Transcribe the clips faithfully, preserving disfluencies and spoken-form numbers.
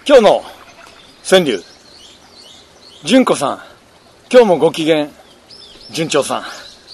今日の川柳、純子さん、今日もご機嫌、順調さん。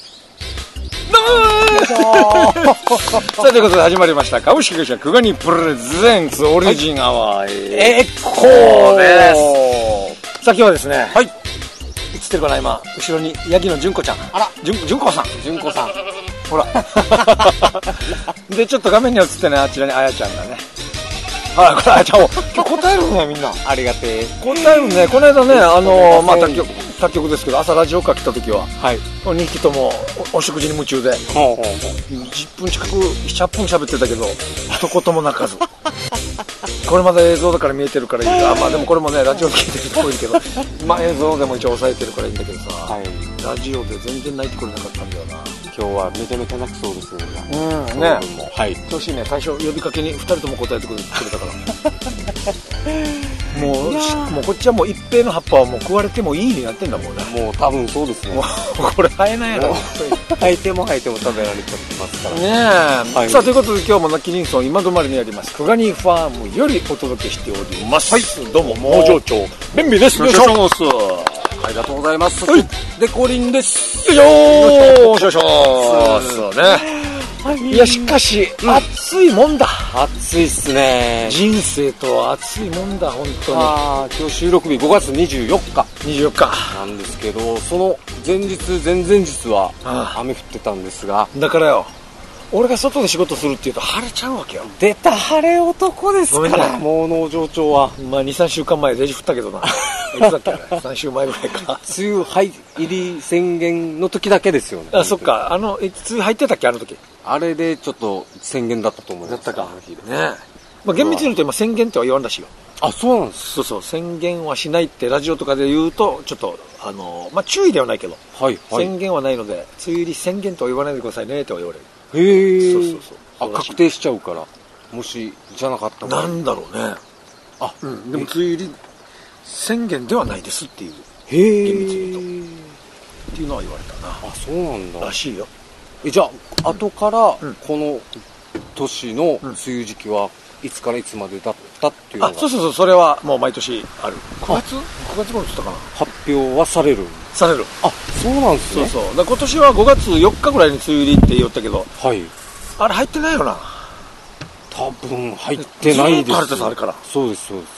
さあということで始まりました株式会社クガニプレゼンツオリジンアワーエコーです。さあ今日はですね、はい、映ってるかな、今後ろにヤギの純子ちゃん、あら純子さん、純子さん、ほらでちょっと画面に映ってね、あちらにあやちゃんがね、ほらこれあやちゃんも今日答えるね、みんなありがてえ答えるね。この間ね、あのまあ他局他局ですけど、朝ラジオか来た時は、はい、にひきとも お, お食事に夢中で、ほうほうほう、じゅっぷん近くななじゅっぷん喋ってたけど一言も泣かずこれまだ映像だから見えてるからいいけど、まあでもこれもねラジオ聞いてるとこいいけどまあ映像でも一応抑えてるからいいんだけどさ、はい、ラジオで全然泣いてくれなかったんだよな。 今日はめちゃめちゃ泣くそうですよね。 うんね、はい、調子いいね。最初呼びかけにふたりとも答えてくれたからもうもうこっちはもう一平の葉っぱはもう食われてもいいになってんだもんね。 もう多分そうですね。もうこれ生えないやろ。 生えても生えても食べられちゃってますからねえ、はい、さあということで今日もナッキリンソン今止まりにありますクガニファームよりお届けしております。はい、どうも農場長ベンビです。よろしくお願いします。 ありがとうございます。はい、デコリンです。 よいしょよいしょそうね。いやしかし、うん、暑いもんだ。 暑いっすね。 人生とは暑いもんだ本当に。 ああ、今日収録日ごがつにじゅうよっかにじゅうよっかなんですけど、その前日前々日は雨降ってたんですが、 だからよ、俺が外で仕事するって言うと晴れちゃうわけよ。 出た晴れ男ですから、ね、もう農場長はまあ にさんしゅうかんまえレジ降ったけどな。いつだっけ、ね、さん週前ぐらいか。 梅雨入り宣言の時だけですよね。 あ、そっか。あの梅雨入ってたっけ、あの時。 あれでちょっと宣言だったと思います。 だったかね。まあ厳密に言うと今宣言っては言わんらしいよ。 あ、そうなんです。 そうそう、宣言はしないってラジオとかで言うとちょっとあのまあ注意ではないけど、はいはい、宣言はないので梅雨入り宣言とは言わないでくださいねとは言われる。 へえ。 そうそうそう。 あ、確定しちゃうから、もしじゃなかったらなんだろうね。あ、うん、でも梅雨入り宣言ではないですっていう。 へえ。 厳密に言うとっていうのは言われたな。 あ、そうなんだ。 らしいよ。 え、じゃあ後からこの年の梅雨時期はいつからいつまでだったっていうのが、 あ、そうそうそう、それはもう毎年ある。くがつくがつ頃って言ったかな。 発表はされるされる。 あ、そうなんですね。 そうそう。だ今年はごがつよっかぐらいに梅雨入りって言ったけど、はい、あれ入ってないよな。 多分入ってないです。ずっと晴れてた、あれから。 そうですそうです。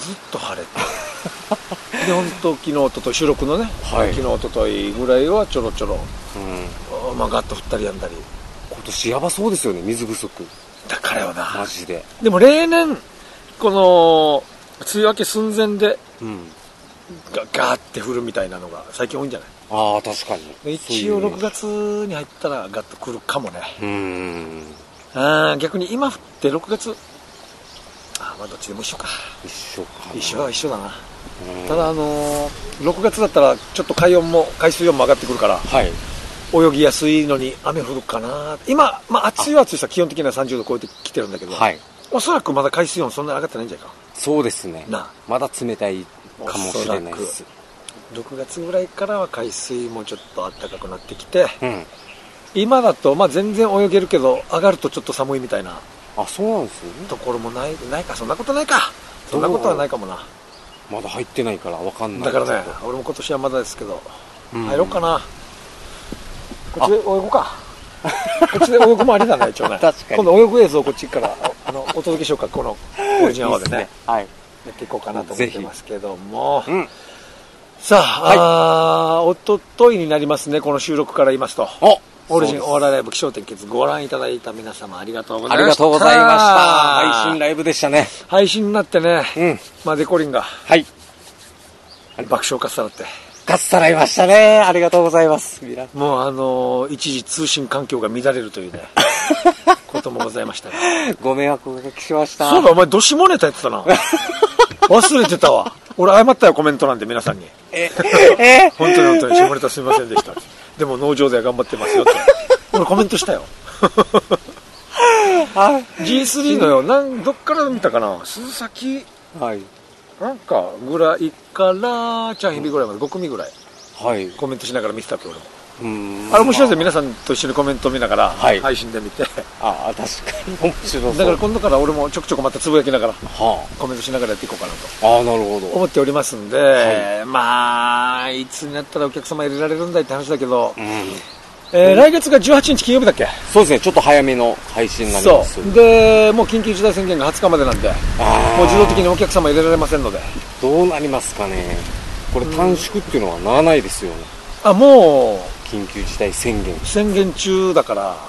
ずっと晴れてで本当昨日おととい収録のね、はい、昨日おとといぐらいはちょろちょろ、うん、まあガッと降ったりやんだり。 今年やばそうですよね、水不足だからよな、 マジで。 でも例年この梅雨明け寸前で、うん、ガガーって降るみたいなのが最近多いんじゃない。 ああ、確かに。 一応ろくがつに入ったらガッと来るかもね。うん、あ、逆に今降ってろくがつ、あ、まあどっちでも一緒か。 一緒か。 一緒は一緒だな。ただあのー、ろくがつだったらちょっと海温も海水温も上がってくるから、はい、泳ぎやすいのに雨降るかな。今、まあ、暑いは暑いさ、基本的にはさんじゅうど超えてきてるんだけど、はい、おそらくまだ海水温そんなに上がってないんじゃないか。 そうですね。な、まだ冷たいかもしれないです。 ろくがつぐらいからは海水もちょっと暖かくなってきて、うん、今だとまあ全然泳げるけど上がるとちょっと寒いみたいな。 あ、そうなんですよね。 ところもない、ないか、そんなことないか。そんなことはないかもな。 まだ入ってないから分かんない。 だからね、俺も今年はまだですけど、うん、入ろうかな。こっちで泳ごうか。こっちで泳ぐもありだね、一応ね。確かに。今度泳ぐ映像をこっちからあのお届けしようか、このオリジナルまでね。いいね、はい。やっていこうかなと思ってますけども。うん、さあ、はい、あおとといになりますね、この収録から言いますと。おオリジンお笑いライブ起承転結ご覧いただいた皆様ありがとうございました。 ありがとうございました。配信ライブでしたね。 配信になってね、うん、まあデコリンが、はい、爆笑かっさらって。 かっさらいましたね。ありがとうございます。 もうあのー、一時通信環境が乱れるというね、こともございましたね。 ご迷惑をおかけしました。 そうだ、お前どしもネタやってたな。忘れてたわ。俺謝ったよ、コメントなんで皆さんに。ええ本当に本当に下ネタすみませんでした。でも農場では頑張ってますよって俺コメントしたよ。ジースリー のよ、なんどっから見たかな、鈴崎、はい、なんかぐらいからチャンヒビぐらいまでご組ぐらい、はい、コメントしながら見てたけど、俺もうんあれ面白いですよ、皆さんと一緒にコメント見ながら、 はい、 配信で見て。 ああ、確かに面白そう。 だから今度から俺もちょくちょくまたつぶやきながら、 はあ、 コメントしながらやっていこうかなと。 ああ、なるほど。 思っておりますんで、はい、まあ、いつになったらお客様入れられるんだいって話だけど、うん、えー、来月がじゅうはちにち金曜日だっけ？ そうですね、ちょっと早めの配信になります。 そう。で、もう緊急事態宣言がはつかまでなんで、もう自動的にお客様入れられませんので。 どうなりますかね。これ短縮っていうのはならないですよね。 あ、もう、 緊急事態宣言宣言中だから、うん、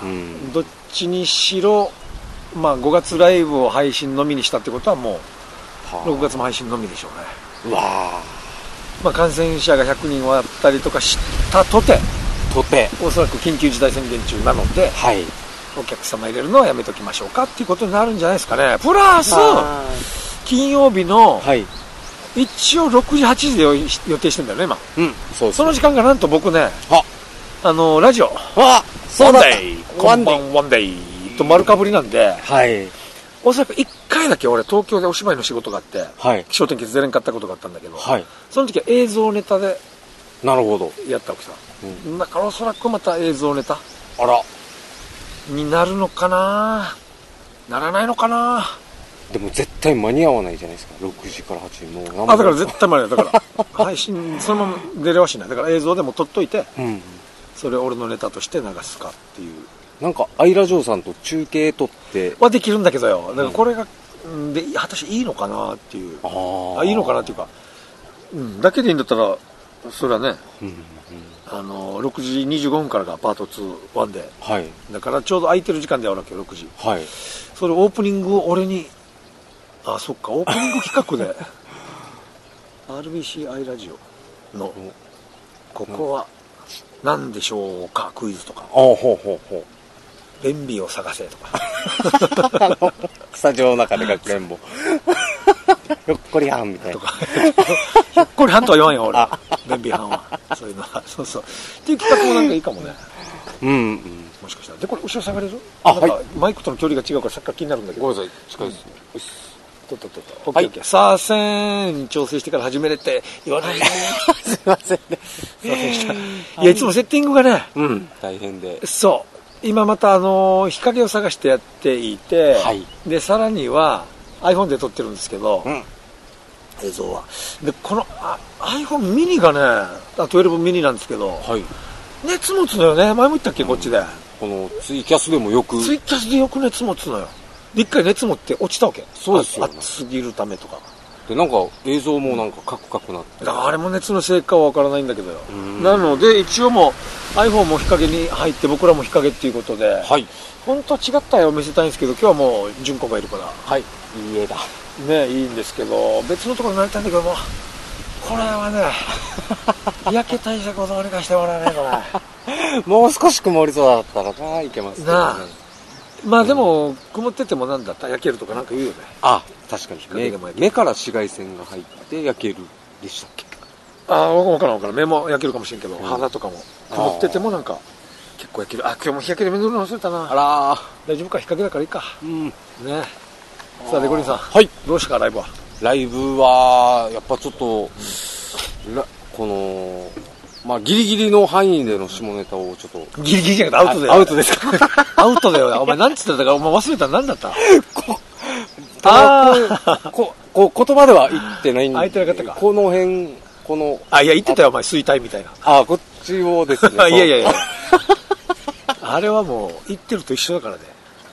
どっちにしろ、まあ、ごがつライブを配信のみにしたってことはもうろくがつも配信のみでしょうね。 うわあ、 まあ、感染者がひゃくにん割ったりとかしたとてとておそらく緊急事態宣言中なので、 はい、 お客様入れるのはやめときましょうかっていうことになるんじゃないですかね。プラス金曜日の、はい、一応ろくじはちじで予定してんだよね今、 うん、そうです。 その時間がなんと僕ね、あのラジオあ、そうだった、 こんばんワンデイと丸かぶりなんで、 はい、 おそらくいっかいだけ俺東京でお芝居の仕事があって、 はい、 気象天気ずれんかったことがあったんだけど、 はい、 その時は映像ネタでなるほどやったわけさ、うん、だからおそらくまた映像ネタあらになるのかな、ならないのかな。 でも絶対間に合わないじゃないですか、ろくじからはちじもうあ、だから絶対間に合わない。だから配信そのまま出れはしない。だから映像でも撮っといて、うん、それを俺のネタとして流すかっていう。 なんかアイラジョーさんと中継撮ってはできるんだけどよ、だからこれが、うん、で果たしていいのかなっていう、ああいいのかなっていうか、うん、だけでいいんだったらそれはね、うんうん、あのろくじにじゅうごふんからがパートツー、ワンで、はい、だからちょうど空いてる時間でやるわけよろくじ、はい、それオープニングを俺に、あ、そっか、オープニング企画でアールビーシー アイラジオのここは何でしょうかクイズとか、 ほうほうほうほう、 便秘を探せとかあのスタジオの中でかくれんぼひょっこりはんみたいなとかひょっこりはんとは言わんよ俺、便秘はんはそういうのはそうそうっていう企画もなんかいいかもね。うん、うん、もしかしたらでこれ後ろ下がれる？あ、なんか、はい、マイクとの距離が違うからさっきから気になるんだけど。 ごめんなさい、近いですね、うん、 とっとっとっと、オッケーオッケー。さあせん調整してから始めれって言わないねすいませんね、 すいませんでした。いやいつもセッティングがね、 うん、大変で、 そう今またあの日陰を探してやっていて、はい、でさらには iPhone で撮ってるんですけど、うん、映像はでこのあ iPhone ミニがね、あじゅうにミニなんですけど、はい、熱持つのよね。前も言ったっけ、うん、こっちでこのツイキャスでもよくツイキャスでよく熱持つのよ。で一回熱持って落ちたわけ。 そうですよ、ね、 暑すぎるためとかで、なんか映像もなんかカクカクなって、 だからあれも熱のせいかは分からないんだけどよ。なので一応もう iPhone も日陰に入って僕らも日陰っていうことで、はい、本当は違った絵を見せたいんですけど今日はもう純子がいるから、 はい、いい絵だね、いいんですけど別のところになりたいんだけどもこれはね日焼け対策をどうにかしてもらえないかなもう少し曇りそうだったらないけますけどね。なあ、 まあでも、うん、曇っててもなんだったら焼けるとかなんか言うよね。 あ、確かに目, 目から紫外線が入って焼けるでしたっけ。 ああ、分からん分からん。目も焼けるかもしれんけど、うん、肌とかも曇っててもなんか結構焼ける。あ、今日も日焼けで目塗るの忘れたな。 あら大丈夫か、日陰だからいいか。うんね。さあレコリンさん、 はい、 どうしたかライブは。 ライブはやっぱちょっと、うん、このまあギリギリの範囲での下ネタをちょっとギリギリじゃなくてアウトだよ。 アウトですかアウトだよ。お前何つってたかお前忘れたら何だったこあここ言葉では言ってないんで、 言ってなかったか。 この辺このあ、いや言ってたよお前衰退みたいな。 あ、こっちをですねいやいやいやあれはもう言ってると一緒だからね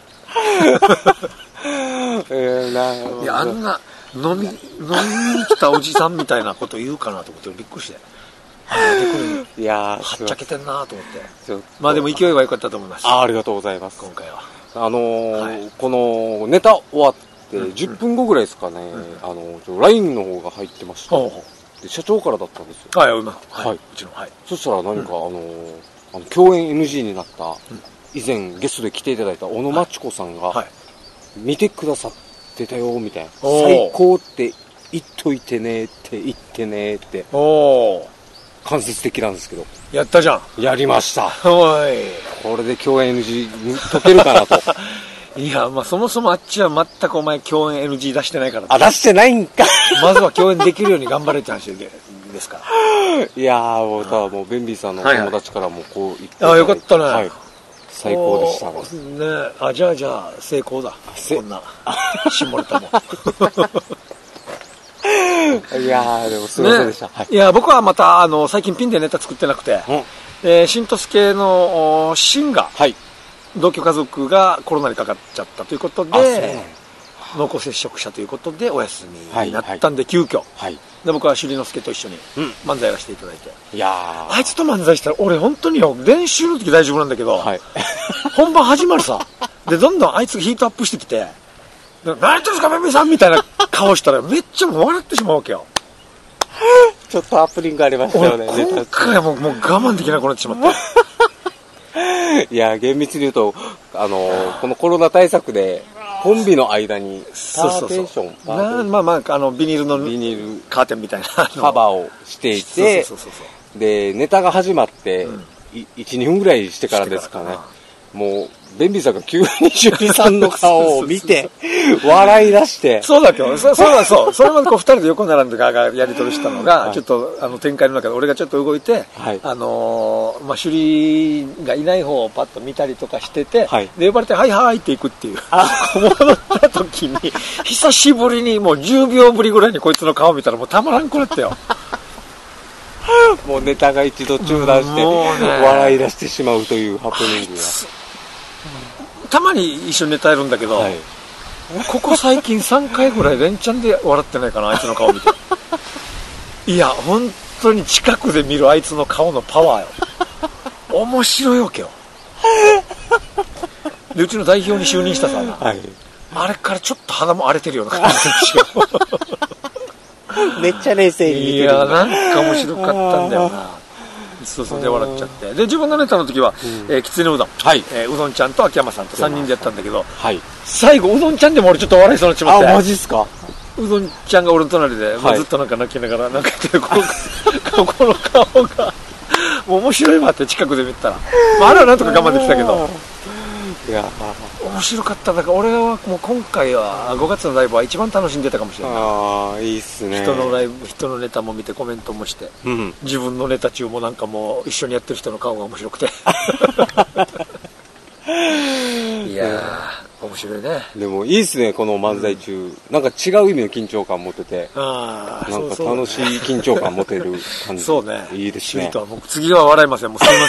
えー、ないやあんな飲み飲みに来たおじさんみたいなこと言うかなと思ってびっくりして、いやーはっちゃけてんなと思って。まあでも勢いは良かったと思います。 あ, ありがとうございます。 今回はあのーはい、このネタ終わってじゅっぷんごぐらいですかね、うんうん、あのちょ ライン の方が入ってました、うん、で社長からだったんですよ。 はい、はいはい、 うちの、はい、 そしたら何か、うん、あのー、あの共演 エヌジー になった、うん、以前ゲストで来ていただいた小野真知子さんが、はいはい、見てくださってたよみたいな、最高って言っといてねって言ってねって、お間接的なんですけど、 やったじゃん。 やりました。 おい、 これで共演 エヌジー 解けるかなといや、まあそもそもあっちは全くお前共演 エヌジー 出してないから、ね、 あ、出してないんかまずは共演できるように頑張れって話でですから。 いやー、もう、ただもう、ベンビーさんのお友達からもこう言って、 はいはい、ああ、よかったね。 はい。最高でしたね。 ねあ、じゃあじゃあ、成功だ。こんな、下ネタも。 いやー、でもすいませんでした。 ねはい、いや、僕はまた、あの、最近ピンでネタ作ってなくて、うん、えー、新都市系のシンが、はい、同居家族がコロナにかかっちゃったということで、濃厚接触者ということでお休みになったんで、急遽、はい、で僕は首里之助と一緒に漫才をしていただいて、うん、いやあいつと漫才したら俺本当によ、練習の時大丈夫なんだけど、はい、本番始まるさでどんどんあいつがヒートアップしてきて、何言ってんですかベンビーさんみたいな顔したらめっちゃもう笑ってしまうわけよ。 ちょっとハプニングありましたよね。 今回はもう、もう我慢できなくなってしまったいや厳密に言うとあのー、このコロナ対策でコンビの間にパーテーション、 そうそうそうまあまああのビニールのビニールカーテンみたいなカバーをしていて、でネタが始まって、うん、いち、にふんぐらいしてからですかね。もうベンビーさんが急にシュリさんの顔を見て笑い出してそうだけどそそうだそうそれまでこうふたりで横並んでガーガーやり取りしたのが、はい、ちょっとあの展開の中で俺がちょっと動いて、はい、あのー、まあシュリがいない方をパッと見たりとかしてて、はい、で呼ばれてはいはいっていくっていう戻った時に久しぶりにもうじゅうびょうぶりぐらいにこいつの顔見たらもうたまらんくなったよもうネタが一度中断して笑い出してしまうというハプニングがたまに一緒にネタやるんだけど、はい、ここ最近さんかいぐらい連チャンで笑ってないかなあいつの顔見ていや本当に近くで見るあいつの顔のパワーよ面白いわけよでうちの代表に就任したさ、はい、あれからちょっと鼻も荒れてるような感じですよめっちゃ冷静に見てる。 いやなんか面白かったんだよなそうそうで笑っちゃってで自分のネタの時は、うんえー、きつねうどん、はいえー、うどんちゃんと秋山さんとさんにんでやったんだけど、はい、最後うどんちゃんでも俺ちょっと笑いそうになっちまってあマジっすかうどんちゃんが俺の隣で、はい、もうずっとなんか泣きながらなんか言ってこのこの顔がもう面白いわって近くで見たら、まあ、あれはなんとか我慢できたけどいや面白かっただから俺はもう今回はごがつのライブは一番楽しんでたかもしれないああいいっすね人のライブ人のネタも見てコメントもして、うん、自分のネタ中もなんかもう一緒にやってる人の顔が面白くていやー面白いねでもいいっすねこの漫才中、うん、なんか違う意味の緊張感持っててあなんか楽しい緊張感持てる感じそうねいいですねとはもう次は笑いませんもうすみま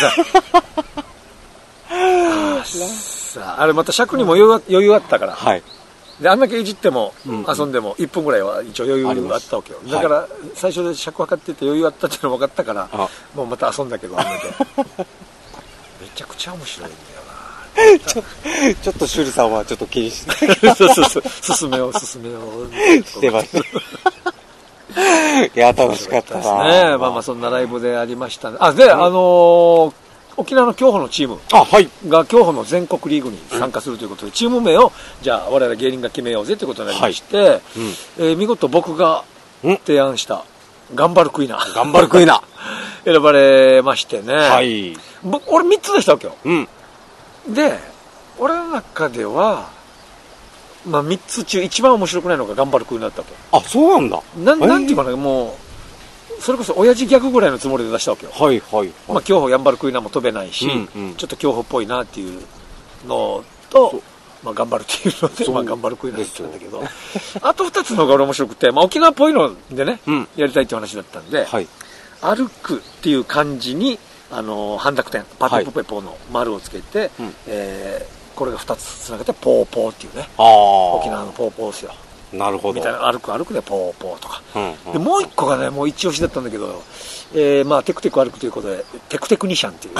せんあ, あれまた尺にも余裕 あ, 余裕あったから、はい、であんだけいじっても、うん、遊んでもいっぷんぐらいは一応余裕があったわけよだから、はい、最初で尺分かってて余裕あったっていうの分かったからもうまた遊んだけどあんだけめちゃくちゃ面白いんだよなちょ, ちょっと趣里さんはちょっと気にしてそうそうそう進めよう進めようしてましたいや楽しかったですねまあまあそんなライブでありましたねあで、うん、あのー沖縄の競歩のチームが競歩の全国リーグに参加するということで、チーム名をじゃあ我々芸人が決めようぜということになりまして、はいうんえー、見事僕が提案した頑張るクイナ頑張るクイナ選ばれましてね、はい、俺みっつでしたわけよ、うん、で俺の中では、まあ、みっつ中一番面白くないのが頑張るクイナだったわけ。 あそうなんだななんていうかなもうそれこそ親父ギャグぐらいのつもりで出したわけよ。 はいはい、はい。 まあ競歩やんばるクイナも飛べないし、うんうん、ちょっと競歩っぽいなっていうのと、まあ頑張るっていうので、まあ頑張るクイナだったんだけど、あとふたつの方が俺面白くて、まあ沖縄っぽいのでね、うん、やりたいっていう話だったんで、はい、歩くっていう漢字に、あのー、半濁点、パテポペポの丸をつけて、はいえー、これがふたつつなげてポーポーっていうね、沖縄のポーポーですよ。 なるほどみたいな歩く歩くでポーポーとか、うんうん、でもう一個がねもう一押しだったんだけど、えー、まあテクテク歩くということでテクテクニシャンっていう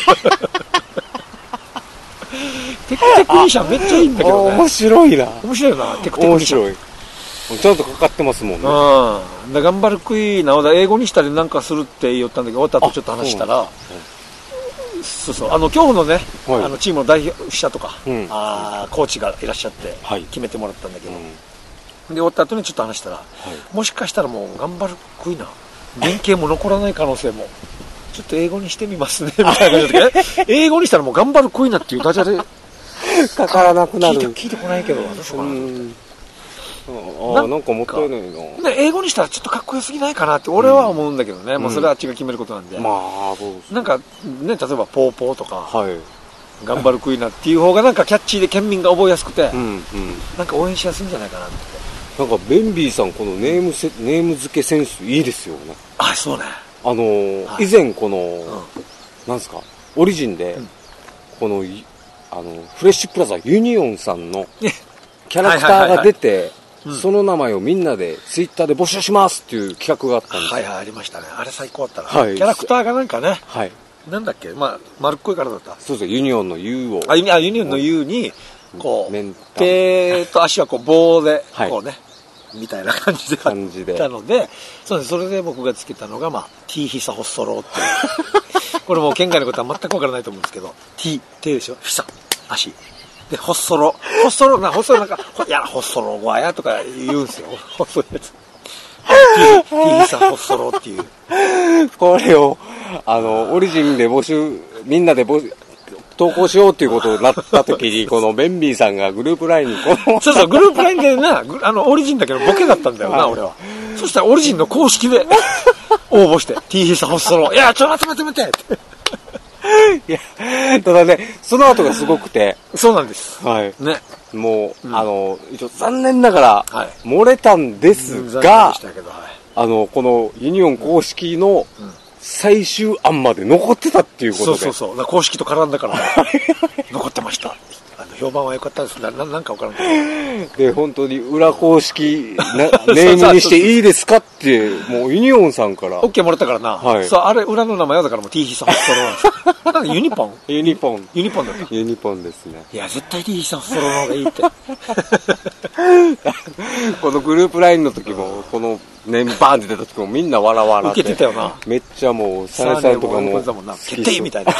テクテクニシャンめっちゃいいんだけどね面白いな面白いなテクテクニシャン面白いちょっとかかってますもんねうんだ頑張るクイーナを英語にしたりなんかするって言ったんだけど終わった後ちょっと話したらそうそうあの競歩のね、はい、あのチームの代表者とか、うん、あコーチがいらっしゃって決めてもらったんだけど、はいうんで終わった後にちょっと話したら、はい、もしかしたらもう頑張るクイナ原型も残らない可能性もちょっと英語にしてみますねみたいな感じで英語にしたらもう頑張るクイナっていうダジャレかからなくなる聞いて、聞いてこないけどどうしようかなと思ってああ、なんかもったいないな。 で、英語にしたらちょっとかっこよすぎないかなって俺は思うんだけどね。うん、もうそれはあっちが決めることなんで。 まあ、そうです。 なんか、ね、例えば、ポーポーとか、 はい。 頑張るクイナっていう方がなんかキャッチーで県民が覚えやすくて、 うんうん、 なんか応援しやすいんじゃないかなって。 なんか、ベンビーさん、このネームせ、ネーム付けセンスいいですよね。 あ、そうね。 あのーはい、以前この、うん、なんすか、オリジンで、うん、この、あの、フレッシュプラザユニオンさんのキャラクターが出て、その名前をみんなでツイッターで募集しますっていう企画があったんですよ。 はいはい、ありましたね。あれ最高だったな。はい、キャラクターがなんかね、 はい。 なんだっけ、まあ、丸っこい体だった。 そうですユニオンの U を。 あ、ユニオンの U に、こう、手と足はこう棒で、こうね、はい、みたいな感じで感じでたので、そうです。それで僕がつけたのが、まあ、T ヒサホッソローっていう。これもう県外のことは全くわからないと思うんですけど、T、手でしょ、ヒサ、足。で、ホッソロ。ホッソロな、ホッソロなんか、いや、ホッソロゴアやとか言うんですよ。ホッソロやつ。T、T ヒサホッソロっていう。 これを、あの、オリジンで募集、みんなで募集、投稿しようっていうことになった時に、このベンビーさんがグループラインにこの。 そうそう、グループラインでな、あの、オリジンだけどボケだったんだよな、俺は。そしたらオリジンの公式で応募して、T ヒサホッソロ。いや、ちょ、待って待って待ってって。 いや、ただね、その後がすごくて。 そうなんです。 はい。 ね。 もう、うん、あの、一応残念ながら、漏れたんですが、 はい、 あの、このユニオン公式の最終案まで残ってたっていうことで。 そうそうそう。公式と絡んだから、ね、残ってました。あの評判は良かったです。な、なんか分からんけど。で、本当に裏公式なネームにしていいですかって、もうユニオンさんから。 オッケーもらったからな。はい。そう、あれ、裏の名前だからもう T ヒサホッソロなんですよ。なんかユニポンユニポン。 ユニポンだった。 ユニポンですね。 いや、絶対 T ヒサホッソロの方がいいって。 このグループラインの時も、このネームバーンって出た時もみんな笑わなって。 受けてたよな。 めっちゃもう、サネさんとかも。 決定みたいな。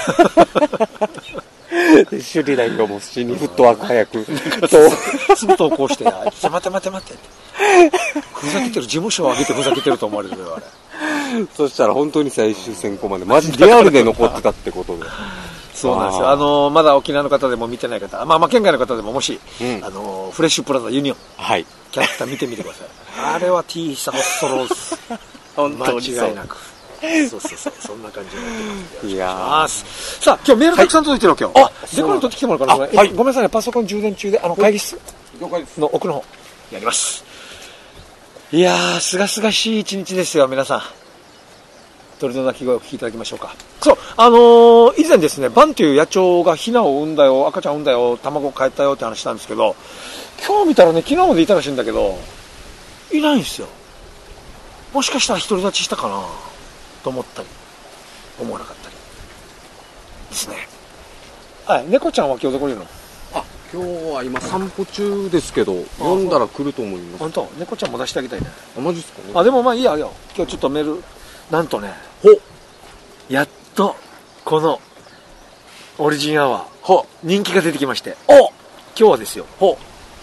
で、シュリライがもう死にフットワーク早く、 すぐ投稿して、待て待て待て待て。ふざけてる、事務所を上げてふざけてると思われるよ、あれ。 そしたら本当に最終選考まで、マジリアルで残ってたってことで。 そうなんですよ。あのー、まだ沖縄の方でも見てない方、まあまあ県外の方でももし、うん、あのー、フレッシュプラザユニオン、 はい、 キャラクター見てみてください。あれは T ヒサホッソロース。 本当に間違いなく。そうそうそう、そんな感じになってます。 いやーさあ、今日メールたくさん届いてるよ、今日。あ、で、これ取ってきてもらうから、はい、ごめんなさいね、パソコン充電中で、あの、会議室の奥の方、やります。いやー、すがすがしい一日ですよ、皆さん。鳥の鳴き声をお聞きいただきましょうか。そう、あのー、以前ですね、バンという野鳥がヒナを産んだよ、赤ちゃん産んだよ、卵を変えたよって話したんですけど、今日見たらね、昨日までいたらしいんだけど、いないんですよ。もしかしたら独り立ちしたかなと思ったり、思わなかったり。ですね。はい、猫ちゃんは今日どこにいるの？ あ、今日は今散歩中ですけど、読んだら来ると思います。 本当？猫ちゃんも出してあげたいね。 あ、マジっすかね。 あ、でもまあいいや、いいよ。今日ちょっとメール、なんとね、 ほやっと、この、オリジンアワー、 ほ人気が出てきまして、 お今日はですよ、 ほ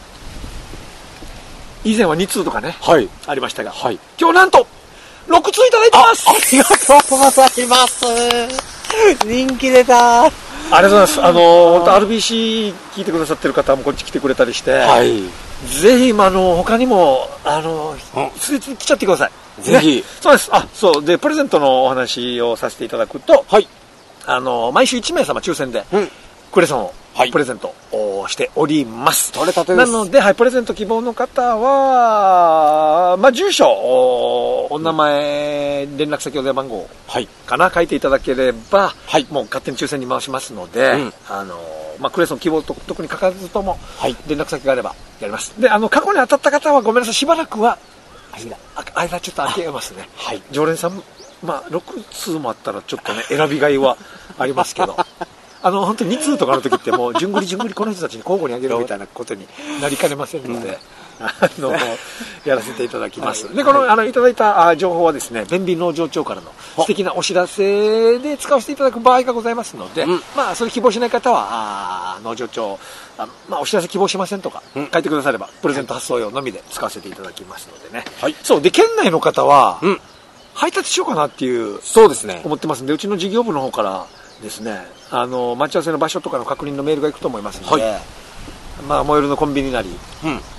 以前はに通とかね、 はい、 ありましたが、 はい、 今日なんと、ろく通いただいてます。 あ、ありがとうございます。人気出た。 ありがとうございます。あのー、本当 アールビーシー 聞いてくださってる方もこっち来てくれたりして、 はい、 ぜひ、あの、他にも、あの、ついつい来ちゃってください。 ぜひ、 ね。そうです。あ、そう。で、プレゼントのお話をさせていただくと、 はい。 あの、毎週いち名様抽選で、うん、クレソンを、はい、プレゼントをしております。 取れたてです。 なので、はい、プレゼント希望の方は、まあ、住所、お名前、連絡先、お電話番号かな、はい、書いていただければ、はい、もう勝手に抽選に回しますので、うん、あの、まあ、クレソン希望と特に書かずとも、はい、連絡先があればやります。で、あの、過去に当たった方はごめんなさい、しばらくは、間、間ちょっと開けますね。はい。常連さん、まあ、ろく通もあったらちょっとね、選びがいはありますけど、あの、本当にに通とかの時ってもう、じゅんぐりじゅんぐりこの人たちに交互にあげるみたいなことになりかねませんので、うん、あの、やらせていただきます。はい、で、この、はい、あの、いただいた情報はですね、便利農場長からの素敵なお知らせで使わせていただく場合がございますので、うん、まあ、それ希望しない方は、あ農場長、あまあ、お知らせ希望しませんとか、うん、書いてくだされば、プレゼント発送用のみで使わせていただきますのでね。はい。そう、で、県内の方は、うん、配達しようかなっていう、 そうですね。 思ってますんで、うちの事業部の方からですね、あの、待ち合わせの場所とかの確認のメールが行くと思いますので、はい、まあ、最寄りのコンビニなり、うん、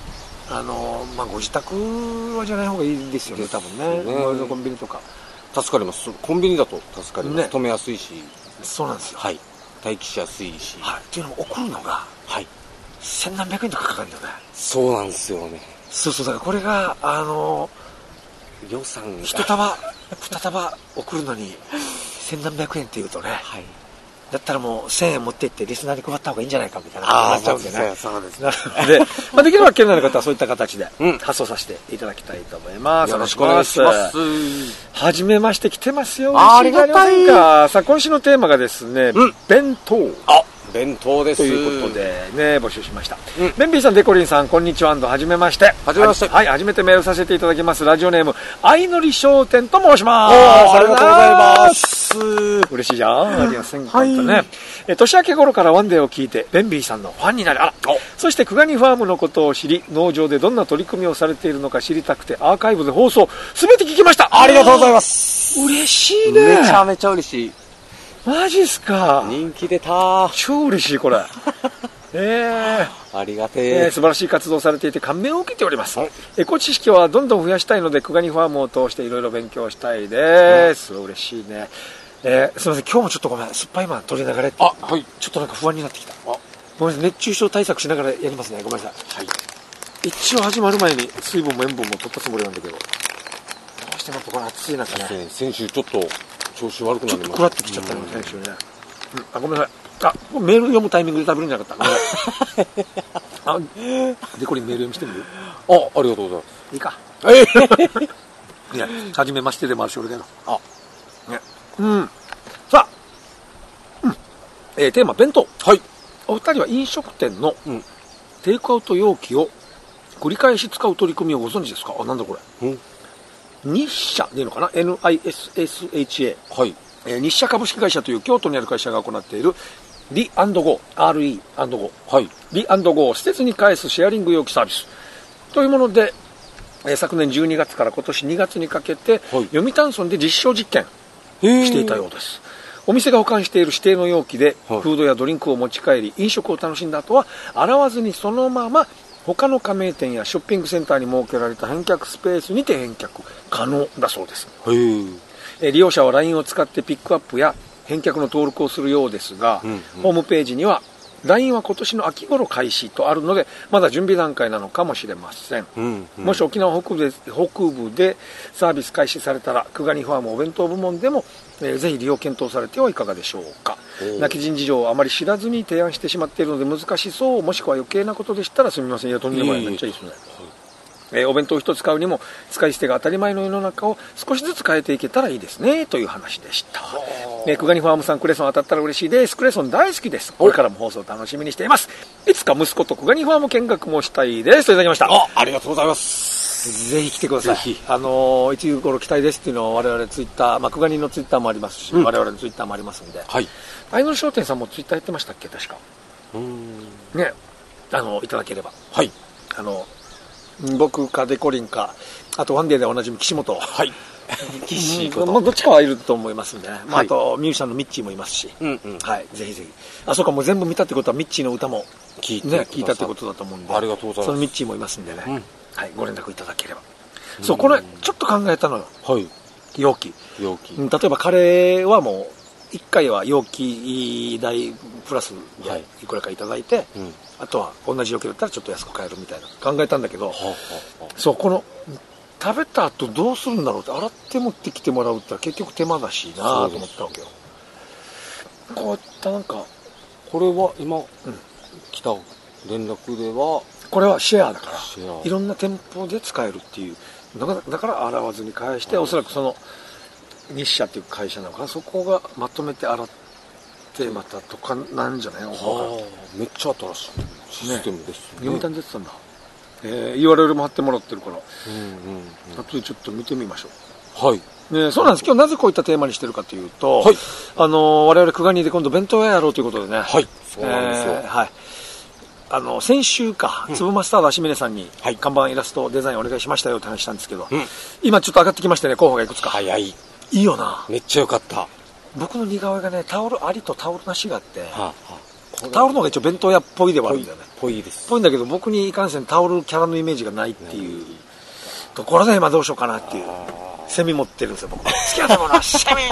あのまあご自宅じゃない方がいいですよね、多分ね。ね、コンビニとか助かります。コンビニだと助かります、ね、止めやすいし。 そうなんですよ。 はい、待機しやすいし。 はい、っていうのも送るのがはい千何百円とかかかるんだよね。 そうなんですよね。 そうそう、だからこれがあの予算が一束二束送るのに千何百円っていうとね、はい、だったらもうせんえん持ってってリスナーに配った方がいいんじゃないかみたいな感じになっちゃうんでね。 そうですなので、まあ、できれば県内の方はそういった形で発送させていただきたいと思います。 よろしくお願いします。 はじめまして来てますよ。 ありがたい。 さあ今週のテーマがですね、うん、弁当。 あ、弁当です。 ということでね、募集しました。うん、ベンビーさん、デコリンさん、こんにちは。はじめまして。 はじめまして。 はい、初めてメールさせていただきます。ラジオネーム、相乗商店と申します。 ありがとうございます。 嬉しいじゃん。ありがとうございますね。え、年明け頃からワンデーを聞いて、ベンビーさんのファンになり、あら、そしてクガニファームのことを知り、農場でどんな取り組みをされているのか知りたくて、アーカイブで放送、すべて聞きました。 ありがとうございます。 嬉しいね。 めちゃめちゃ嬉しい。 マジっすか。 人気出た。 超嬉しいこれ。えー、ありがてええー、素晴らしい活動をされていて感銘を受けております。エコ知識はどんどん増やしたいので、クガニファームを通していろいろ勉強したいです。うん、嬉しいね。えー、すみません、今日もちょっとごめん、酸っぱいマン取りながら、 あ、はい、 ちょっとなんか不安になってきた。あ、ごめんなさい、熱中症対策しながらやりますね。ごめんなさい。はい。一応始まる前に水分も塩分も取ったつもりなんだけど、どうしてもこの暑い中ね。 先週ちょっと調子悪くなりました。 ちょっと食らってきちゃったの、先週ね。うん、あ、ごめんなさい。あ、メール読むタイミングで食べるんじゃなかった。ごめんなさい。あ、で、これメール読みしてみる？ あ、ありがとうございます。 いいか。いや、初めましてでもあるし、俺だよ。あ、ね。うん。さあ、うん。えー、テーマ、弁当。 はい。 お二人は飲食店のテイクアウト容器を繰り返し使う取り組みをご存知ですか？あ、なんだこれ。うん。日社でいいのかな？ エヌアイエスエスエイチエー。 はい。 えー、日社株式会社という京都にある会社が行っているリ&ゴー、アールイー&ゴー、はい、リ&ゴー捨てずに返すシェアリング容器サービスというもので、えー、昨年じゅうにがつから今年にがつにかけて、はい、読谷村で実証実験していたようです。お店が保管している指定の容器で、はい、フードやドリンクを持ち帰り飲食を楽しんだ後は洗わずにそのまま他の加盟店やショッピングセンターに設けられた返却スペースにて返却可能だそうです。へー。利用者は ライン を使ってピックアップや返却の登録をするようですが、うんうん、ホームページには ライン は今年の秋頃開始とあるのでまだ準備段階なのかもしれません、うんうん、もし沖縄北部で、北部でサービス開始されたらクガニファームお弁当部門でも、えー、ぜひ利用検討されてはいかがでしょうか。泣き人事情をあまり知らずに提案してしまっているので難しそうもしくは余計なことでしたらすみません。いやとんでもない、めっちゃいいですね。えー、お弁当一つ買うにも使い捨てが当たり前の世の中を少しずつ変えていけたらいいですねという話でした。えー、クガニファームさんクレソン当たったら嬉しいです。クレソン大好きです。これからも放送楽しみにしています。いつか息子とクガニファーム見学もしたいですといただきました。 あ、ありがとうございます。 ぜひ来てください。あのー、いつ頃期待ですっていうのは我々ツイッター、まあ、クガニのツイッターもありますし、うん、我々のツイッターもありますんで、はい、相乗商店さんもツイッターやってましたっけ確か。うーんね、あのいただければ、はい、あの僕かデコリンかあとワンデーでおなじみ岸本、はい岸本もうどっちかはいると思いますんで、ね、まあ、あとミュージシャンのミッチーもいますし、うんうん、はい、ぜひぜひ。あ、そうか、もう全部見たってことはミッチーの歌も聞いて、ね、聞いたってことだと思うんで、 ありがとうございます。 そのミッチーもいますんでね、うん、はい、ご連絡いただければ。そう、これちょっと考えたのよ、はい、容器容器、例えばカレーはもういっかいは容器代プラスでいくらかいただいて、はい、うん、あとは同じ容器だったらちょっと安く買えるみたいな考えたんだけど、はあはあ、そうこの食べた後どうするんだろうって洗って持ってきてもらうって結局手間だしなと思ったわけよ。こういったなんかこれは今、うん、来た連絡ではこれはシェアだからいろんな店舗で使えるっていうだから、だから洗わずに返して、おそらくその日社っていう会社なのかな、そこがまとめて洗ってまたとかなんじゃないの。 めっちゃ新しいシステムですね。 読谷出てたんだ。えー、ユーアールエル も貼ってもらってるから、うんうんうん、後でちょっと見てみましょう。はい。ね、そうなんです。今日なぜこういったテーマにしてるかというと、はい、あのー、我々クガニで今度弁当屋やろうということでね。はい。そうなんですよ。えー、はい。あの先週か、うん、粒マスタード足峰さんに看板イラストデザインお願いしましたよって話したんですけど、うん、今ちょっと上がってきましたね、候補がいくつか。 早い。 いいよな。 めっちゃよかった。 僕の似顔絵がね、タオルありとタオルなしがあって、はあはあ、 タオルの方が一応弁当屋っぽいではあるんだよね。 ぽいです。 ぽいんだけど、僕にいかんせんタオルキャラのイメージがないっていうところで今どうしようかなっていう。セミ持ってるんですよ、僕。好きな食べ物はセミ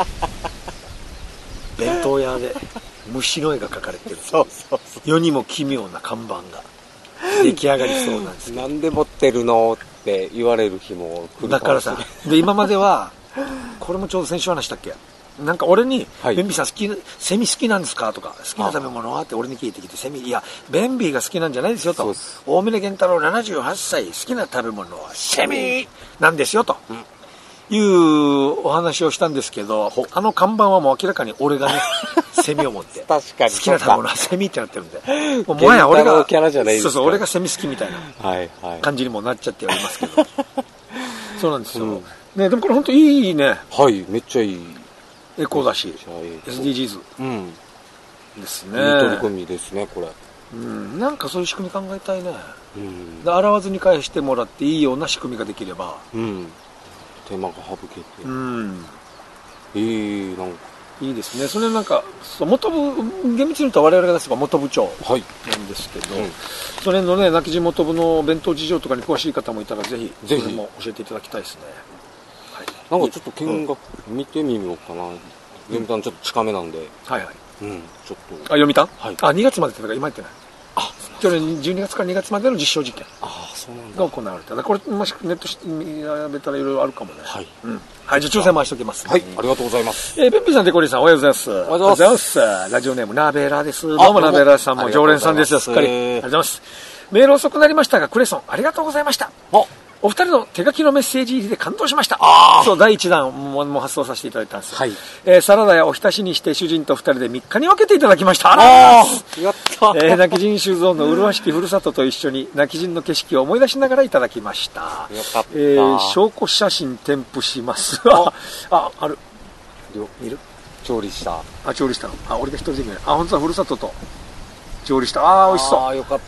弁当屋で虫の絵が描かれてる。 そうそうそう。 世にも奇妙な看板が出来上がりそうなんですけど。 なんで持ってるのって言われる日も来るかもしれない。 だからさ、で、今までは、これもちょうど先週話したっけ、なんか俺に、 はい、 ベンビーさん好き、セミ好きなんですかとか、好きな食べ物はって俺に聞いてきて、セミ、いや、ベンビーが好きなんじゃないですよと。大峰源太郎ななじゅうはっさい、好きな食べ物はセミなんですよと。うん、いうお話をしたんですけど、あの看板はもう明らかに俺がね、セミを持って、 確かに好きな食べ物はセミってなってるんで、もうもはや俺が、 キャラじゃないですか。 そうそう、俺がセミ好きみたいな感じにもなっちゃっておりますけど。そうなんですよ。うん、ね、でもこれ本当いいね。 はい、めっちゃいい。 エコだし、エスディージーズ、うん、ですね。 いい取り組みですね、これ。 うん、なんかそういう仕組み考えたいね。うん、で洗わずに返してもらっていいような仕組みができれば。うん、 手間が省けて。うん。 えー、なんかいいですね。それなんか、元部、厳密に言うと我々が出せば元部長なんですけど、はい、うん、それのね、泣き地元部の弁当事情とかに詳しい方もいたらぜひ、ぜひ、それも教えていただきたいですね。 なんかちょっと見学見てみようかな。読谷ちょっと近めなんで。 はいはい。 うん、ちょっと。 あ、読谷？はい。あ、にがつまでって言ったから今言ってない。あ、去年じゅうにがつからにがつまでの実証実験。 あ、そうなんだ。 が行われた。だこれ、もしネットして調べたらいろいろあるかもね。はい。うん。はい、じゃあ抽選回しておきます、ね。 はい、ありがとうございます。 えー、ベンピーさん、デコリーさん、おはようございます。おはようございます。ラジオネーム、ナベーラーです。どうもナベーラーさんも常連さんですよ、すっかり。ありがとうございます。メール遅くなりましたが、クレソン、ありがとうございました。あ、お二人の手書きのメッセージ入りで感動しました。そう、だいいちだんもも発送させていただいたんですよ。はい。えー、サラダやおひたしにして主人と二人でみっかに分けていただきました。あらやった。 えー、泣き人酒造の麗しきふるさとと一緒に泣き人の景色を思い出しながらいただきました。よかった。 えー、証拠写真添付します。あ、あ、ある。見る？ 調理した。 あ、調理したの。あ、俺が一人で見る。あ、本当だ、ふるさとと調理した。あー、美味しそう。 あー、よかった。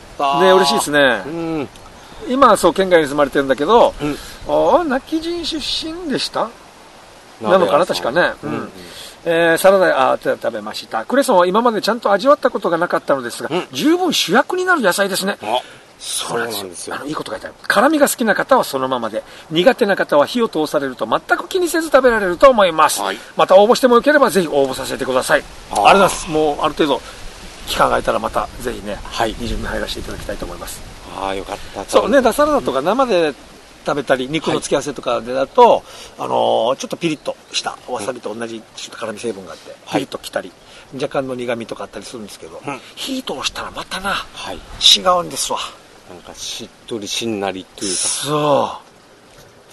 ね、嬉しいですね。うん。今はそう県外に住まれてるんだけど、うん、ああ、泣き人出身でしたなのかな、確かね。うんうん、えー、サラダあ食べました。クレソンは今までちゃんと味わったことがなかったのですが、うん、十分主役になる野菜ですね。そうなんですよ。あのいいこと書いてある。辛みが好きな方はそのままで、苦手な方は火を通されると全く気にせず食べられると思います。はい、また応募してもよければぜひ応募させてください。ありがとうございます。もうある程度期間が空いたらまたぜひね、はい、に巡に入らせていただきたいと思います。 ああ、よかった。 そうね、サラダとか生で食べたり、肉の付け合わせとかでだと、はい、あのー、ちょっとピリッとしたわさびと同じちょっと辛み成分があって、ピリッときたり、若干の苦みとかあったりするんですけど、うん、火通したらまたな、はい、違うんですわ。 なんかしっとりしんなりっていうか。 そう。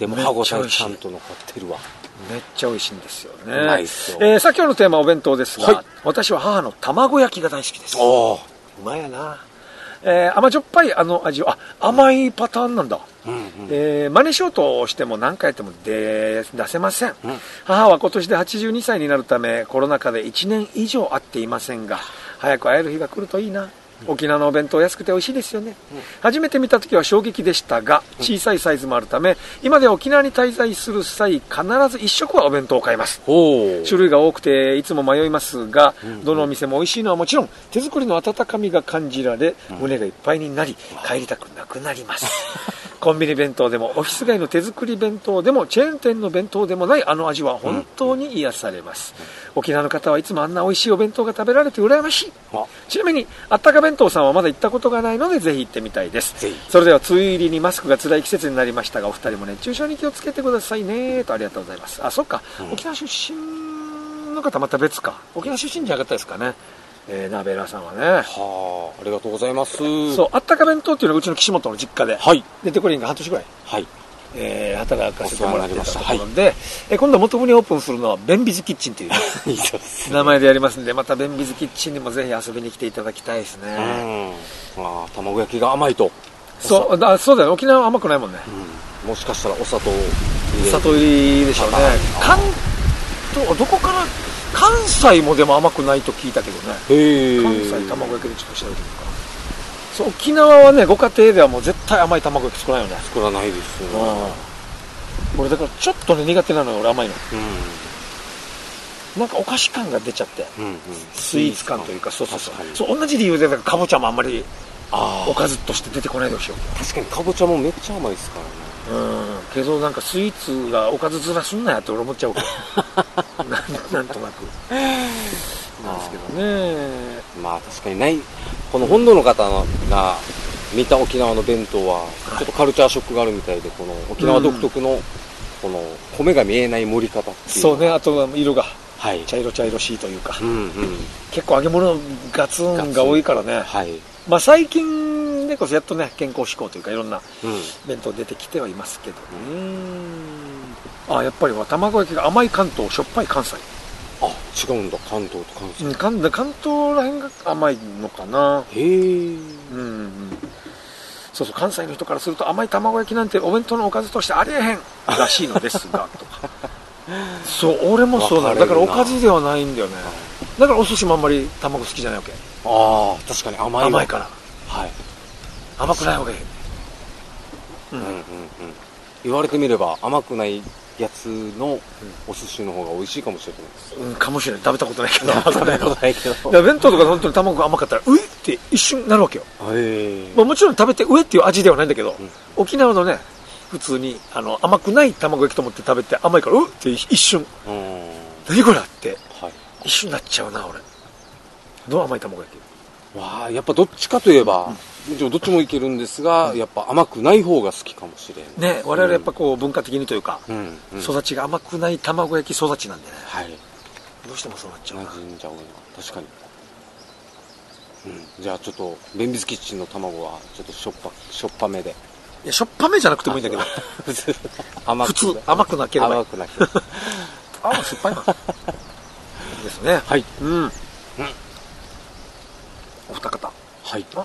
でも歯ごたえちゃんと残ってるわ。 めっちゃ美味しいんですよね。うまいっすよ。えー、さあ今日のテーマはお弁当ですが、はい、私は母の卵焼きが大好きです。おー、うまいやな。えー、甘じょっぱいあの味は、あ、甘いパターンなんだ。うんうん、えー、真似しようとしても何回やっても出せません、うん、母は今年ではちじゅうにさいになるためコロナ禍でいちねん以上会っていませんが、早く会える日が来るといいな。沖縄のお弁当安くて美味しいですよね、うん、初めて見た時は衝撃でしたが小さいサイズもあるため今では沖縄に滞在する際必ず一食はお弁当を買います。種類が多くていつも迷いますが、うん、どのお店も美味しいのはもちろん手作りの温かみが感じられ、うん、胸がいっぱいになり帰りたくなくなりますコンビニ弁当でもオフィス街の手作り弁当でもチェーン店の弁当でもないあの味は本当に癒されます、うん、沖縄の方はいつもあんな美味しいお弁当が食べられて羨ましい。ちなみにあったか弁当さんはまだ行ったことがないのでぜひ行ってみたいです。それでは梅雨入りにマスクが辛い季節になりましたがお二人も熱中症に気をつけてくださいねと。ありがとうございます。あ、そっか、うん、沖縄出身の方また別か。沖縄出身じゃなかったですかね、えー、ナベラさんはね。 はあ、ありがとうございます。 そう、あったか弁当っていうのはうちの岸本の実家で、はい、でデコリンが半年ぐらい、はい、えー、働かせてもらってたところで、はい、えー、今度元部にオープンするのはベンビズキッチンという、ね、いいですね、名前でやりますんで、またベンビズキッチンにもぜひ遊びに来ていただきたいですね。 うん、あ、卵焼きが甘いと。 そうだ、そうだよね、沖縄は甘くないもんね、 うん、もしかしたらお砂糖入れ砂糖入りでしょうね。関東どこから関西もでも甘くないと聞いたけどね。へ、関西卵焼きでちょっと調べてみるか。そう、沖縄はね、ご家庭ではもう絶対甘い卵焼き作らないよね。 作らないですよ、ね、 俺だからちょっとね苦手なのよ、俺甘いの、 なんかお菓子感が出ちゃって、うんうん、スイーツ感というか、そうそうそう、 確かにそう同じ理由でかぼちゃもあんまりおかずとして出てこないでしょ。 確かにかぼちゃもめっちゃ甘いですからね。 うんけどなんかスイーツがおかずずらすんなやって俺思っちゃうからな, なんとなくなんですけどね。 まあ確かにない、この本土の方が見た沖縄の弁当はちょっとカルチャーショックがあるみたいで、この沖縄独特のこの米が見えない盛り方っていう、 そうね、あと色がはい、 茶色茶色しいというか、 うんうん、 結構揚げ物ガツンが多いからね、 はい、 まあ、最近でこそやっとね健康志向というかいろんな弁当出てきてはいますけどね、うん、あやっぱり卵焼きが甘い関東しょっぱい関西、 あ違うんだ関東と関西、 うん、関, 関東らへんが甘いのかな。 へえ、 うんうん、そうそう関西の人からすると甘い卵焼きなんてお弁当のおかずとしてありえへんらしいのですがとかそう俺もそうなのだからおかずではないんだよね。だからお寿司もあんまり卵好きじゃないわけ。 ああ確かに甘い甘いから、 はい、 甘くない方がいい、 うんうんうんうん、言われてみれば甘くないやつのお寿司の方が美味しいかもしれないです、 うん、かもしれない。食べたことないけど食べたことないけど弁当とかで本当に卵が甘かったらうえって一瞬なるわけよ。 へ、 まあ、もちろん食べてうえっていう味ではないんだけど、 うん、 沖縄のね普通にあの甘くない卵焼きと思って食べて甘いからうって一瞬、うん、何これって、はい、一瞬なっちゃうな俺の甘い卵焼き。 わあやっぱどっちかといえば、うん、どっちもいけるんですが、うん、やっぱ甘くない方が好きかもしれないね。我々やっぱこう文化的にというか、うんうん、育ちが甘くない卵焼き育ちなんでね、はい、どうしてもそうなっちゃうな。 馴染んじゃうな確かに、うん、じゃあちょっと弁ビスキッチンの卵はちょっとしょっぱしょっぱめで。 いやしょっぱめじゃなくてもいいんだけど甘く普通甘くなければいい。 甘くなければああ酸っぱいなですね。 はい、 うん、うん、お二方、 はい、あ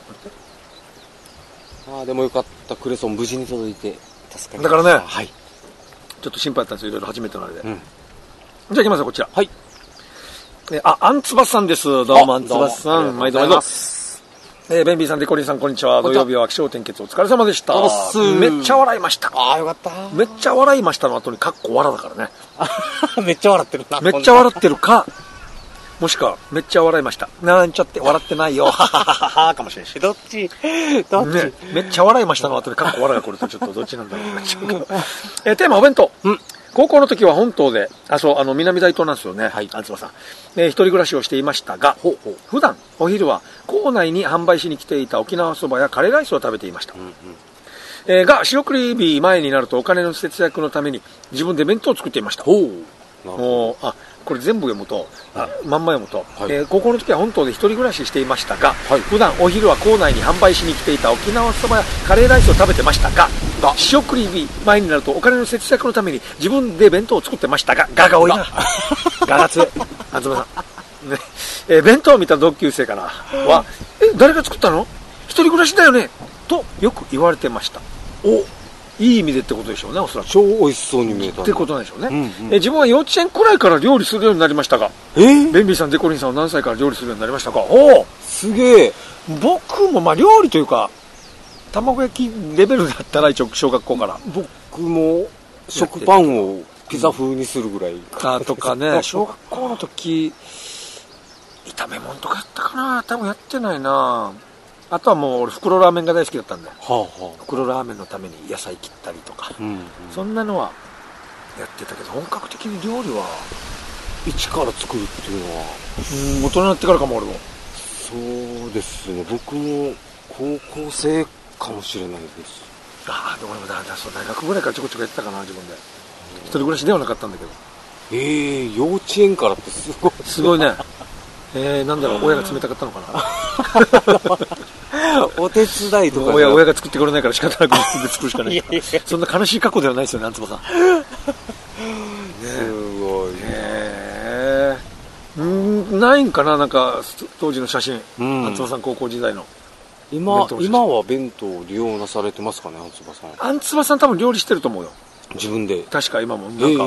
あでもよかった。クレソン無事に届いて助かりました。 だからね、 はい、 ちょっと心配だったんですよ、いろいろ初めてのあれで、うん、じゃあいきますよこちら。 はい、 えあアンツバスさんです。どうもアンツバスさん、毎度毎度。えー、ベンビーさん、デコリンさん、こんにちは。土曜日は気象点結お疲れ様でした。めっちゃ笑いました。 ああよかった。 めっちゃ笑いましたの後にカッコ笑だからねめっちゃ笑ってるな。 めっちゃ笑ってるかもしくはめっちゃ笑いましたなんちゃって笑ってないよははははかもしれないし、 どっちどっち、 ね、めっちゃ笑いましたの後にカッコ笑いが来るとちょっとどっちなんだろうなっちゃうけどえー、テーマお弁当、うん、高校の時は本島であそうあの南大東なんですよね、はい、あつばさん、えー、一人暮らしをしていましたが、ほうほう普段お昼は校内に販売しに来ていた沖縄そばやカレーライスを食べていました、うんうん、えー、が仕送り日前になるとお金の節約のために自分で弁当を作っていました。ほうおあこれ全部読むと、あまんま読むと、はい、えー、高校の時は本島で一人暮らししていましたが、はい、普段お昼は校内に販売しに来ていた沖縄そばやカレーライスを食べてましたが、仕送り日前になるとお金の節約のために自分で弁当を作ってましたが、ガが多いなガが強いあつばさん、ねえー、弁当を見た同級生からはえ誰が作ったの一人暮らしだよねとよく言われてました。おいい意味でってことでしょうね、おそらく。 超美味しそうに見えた、ね、 ってことなんでしょうね、うんうん、え自分は幼稚園くらいから料理するようになりましたが、えー、ベンビーさんデコリンさんは何歳から料理するようになりましたか。おおすげえ。 僕もまあ料理というか卵焼きレベルだったら一応小学校から僕も食パンをピザ風にするぐらいかとかね小学校の時炒め物とかやったかな、多分やってないな。あとはもう俺袋ラーメンが大好きだったんで、はあはあ、袋ラーメンのために野菜切ったりとか、うんうん、そんなのはやってたけど本格的に料理は一から作るっていうのはうん大人になってからかも。俺もそうですね、僕も高校生かもしれないです。 ああでも俺もだだそう大学ぐらいからちょこちょこやってたかな自分で。一人暮らしではなかったんだけど。 ええー、幼稚園からってすごいすごいね。えー、なんだろう親が冷たかったのかなお手伝いとか親親が作ってくれないから仕方なく自分で作るしかないそんな悲しい過去ではないですよね、あんつばさんね、 すごいへえー、ないんかな、なんか当時の写真、うん、あんつばさん高校時代の今今は弁当を利用なされてますかね、あんつばさん。 あんつばさん多分料理してると思うよ自分で。 確か今もなんか、えーうん、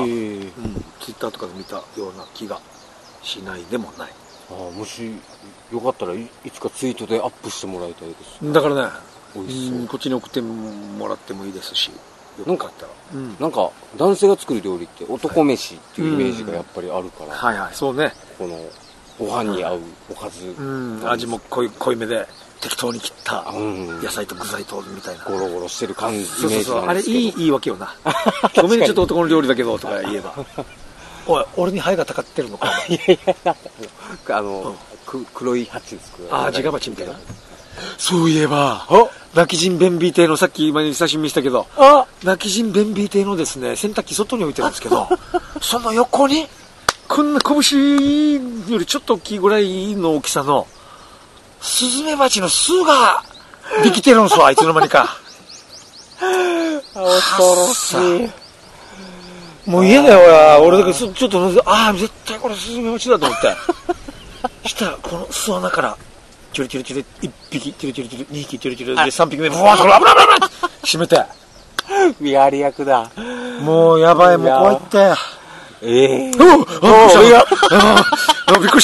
ツイッターとかで見たような気がしないでもない。 ああもしよかったら い, いつかツイートでアップしてもらいたいです。 だからね、 美味しそう。 こっちに送ってもらってもいいですし、 なんか、うん、なんか男性が作る料理って男飯っていうイメージがやっぱりあるから、うん、 はいはい、そうね。 このご飯に合うおかず、 うん、味も濃い濃いめで適当に切った野菜と具材とみたいな、 ゴロゴロしてる感じ、イメージなんですけど、 あれいいいいわけよな。ごめんちょっと男の料理だけどとか言えば、おい俺にハエがたかってるのか。 いやいや、あの、うん、黒いハチですか。 ああ、ジガバチみたいな。そういえば泣き人便秘亭の、さっき今に久しぶりにしたけど、泣き人便秘亭のですね、洗濯機外に置いてるんですけど、その横にこんな拳よりちょっと大きいぐらいの大きさのスズメバチの巣ができてるんですわ、いつの間にか。 恐ろしい。 もう嫌だよ、俺。俺だけちょっと、ああ、絶対これスズメバチだと思って。したら、この巣穴から、チュルチュルチュル、いっぴき、チュルチュルチュル、にひき、チュルチュル、で、さんびきめ、ブワーッと、危ない危ない危ない閉めて。 やり役だ。 もう、やばい、もう怖いって。 ええー。 おお、あ、びっくりした。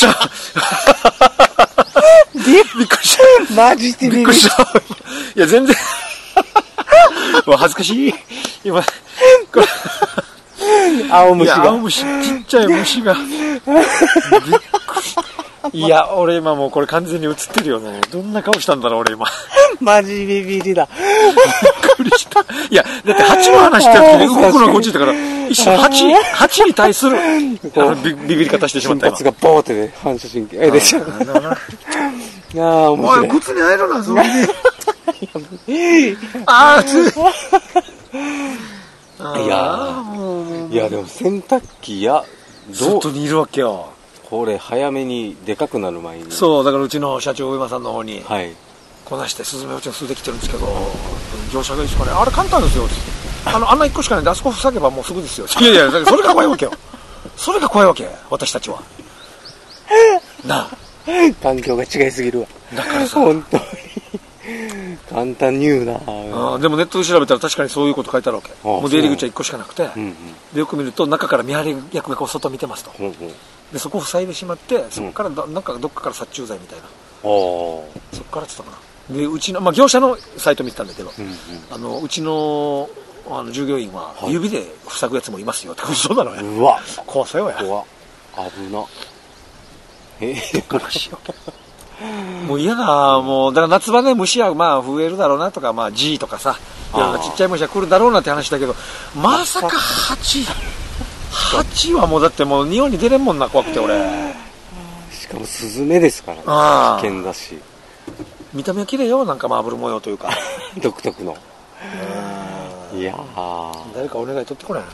びっくりした。 マジでびっくりした。いや、全然。もう恥ずかしい。今、これ。 青虫が。 青虫、ちっちゃい虫が。びっくり。いや、俺今もうこれ完全に映ってるよね。どんな顔したんだろう、俺今。 マジビビりだ。 びっくりした。いや、だって蜂の話してる時に動くのがこっちだから、一瞬蜂、蜂に対する、あのビビり方してしまった今。 瞬発がボーってね、反射神経。え、でしょ。いやー、面白い。 おい、靴に入るな、それに。あー、熱い。 いやー、いやでも洗濯機や、 外にいるわけよ。 これ早めにでかくなる前に。 そう、だからうちの社長、上間さんの方に、 はい、 こなして、スズメバチの巣できてるんですけど、業者がいいですかね、あれ簡単ですよ。あの、あんな一個しかないんで、あそこ塞げばもうすぐですよ。いやいや、それが怖いわけよ。それが怖いわけ、私たちは。なあ。 環境が違いすぎるわ。 だからさ。 本当に。簡単に言うな。 あ、でもネットで調べたら確かにそういうこと書いてあるわけ。もう出入り口はいっこしかなくて、うんうん、でよく見ると中から見張り役がこう外見てますと、うんうん、でそこを塞いでしまって、そこからど、うん、なんかどっかから殺虫剤みたいな、そこからって言ったかな。でうちの、まあ、業者のサイト見てたんだけど、うんうん、あのうちのあの従業員は指で塞ぐやつもいますよって。嘘だろや。 うわ、 怖さよや。 怖っ、危な。えどうしよう。もう嫌だ、もうだから夏場ね、虫はまあ増えるだろうなとか、まあ G とかさ、いろんなちっちゃい虫は来るだろうなって話だけど、まさかハチ、ハチはもうだってもう日本に出れんもんな、怖くて俺。 しかもスズメですからね、危険だし。 見た目は綺麗よ、なんかマーブル模様というか。 独特の。いやー、 誰かお願い取ってこない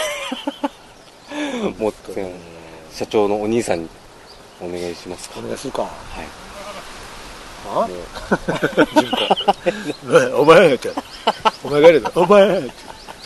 な。もっと社長のお兄さんにお願いしますか。 お願いするか。はい。 あ？ 純子。お前って。お前がやるだ。お前って。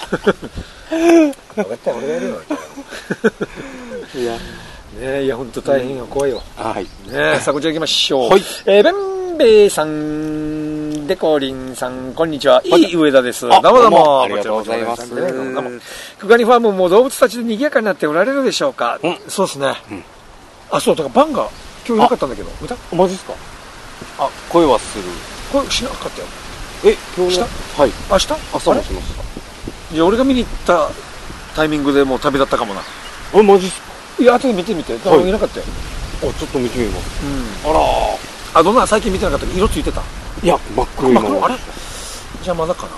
分かった、俺がやるよ。いや。ねえ、いや、ほんと大変よ、怖いよ。 はい。 ねえ、さあ、こちら行きましょう。 はい。 えー、べんべいさん、でこりんさん、こんにちは。いい上田です。どうもどうも。 ありがとうございます。 どうもどうも。くがにファームも動物たちで賑やかになっておられるでしょうか。うん、そうですね。うん、あ、そう、だからバンが今日いなかったんだけど、見た？ マジですか？あ、声はする。 声しなかったよ。 え、今日の？はい。 明日？ 朝もしました。 いや、俺が見に行ったタイミングでもう旅立ったかもな。 あ、マジっすか？いや、後で見てみて。はい、いなかったよ。 あ、ちょっと見てみます。 うん。あらー。あ、どんな最近見てなかったけど、色ついてた？ いや、真っ黒いまま。 あれ？じゃあまだかな。はい。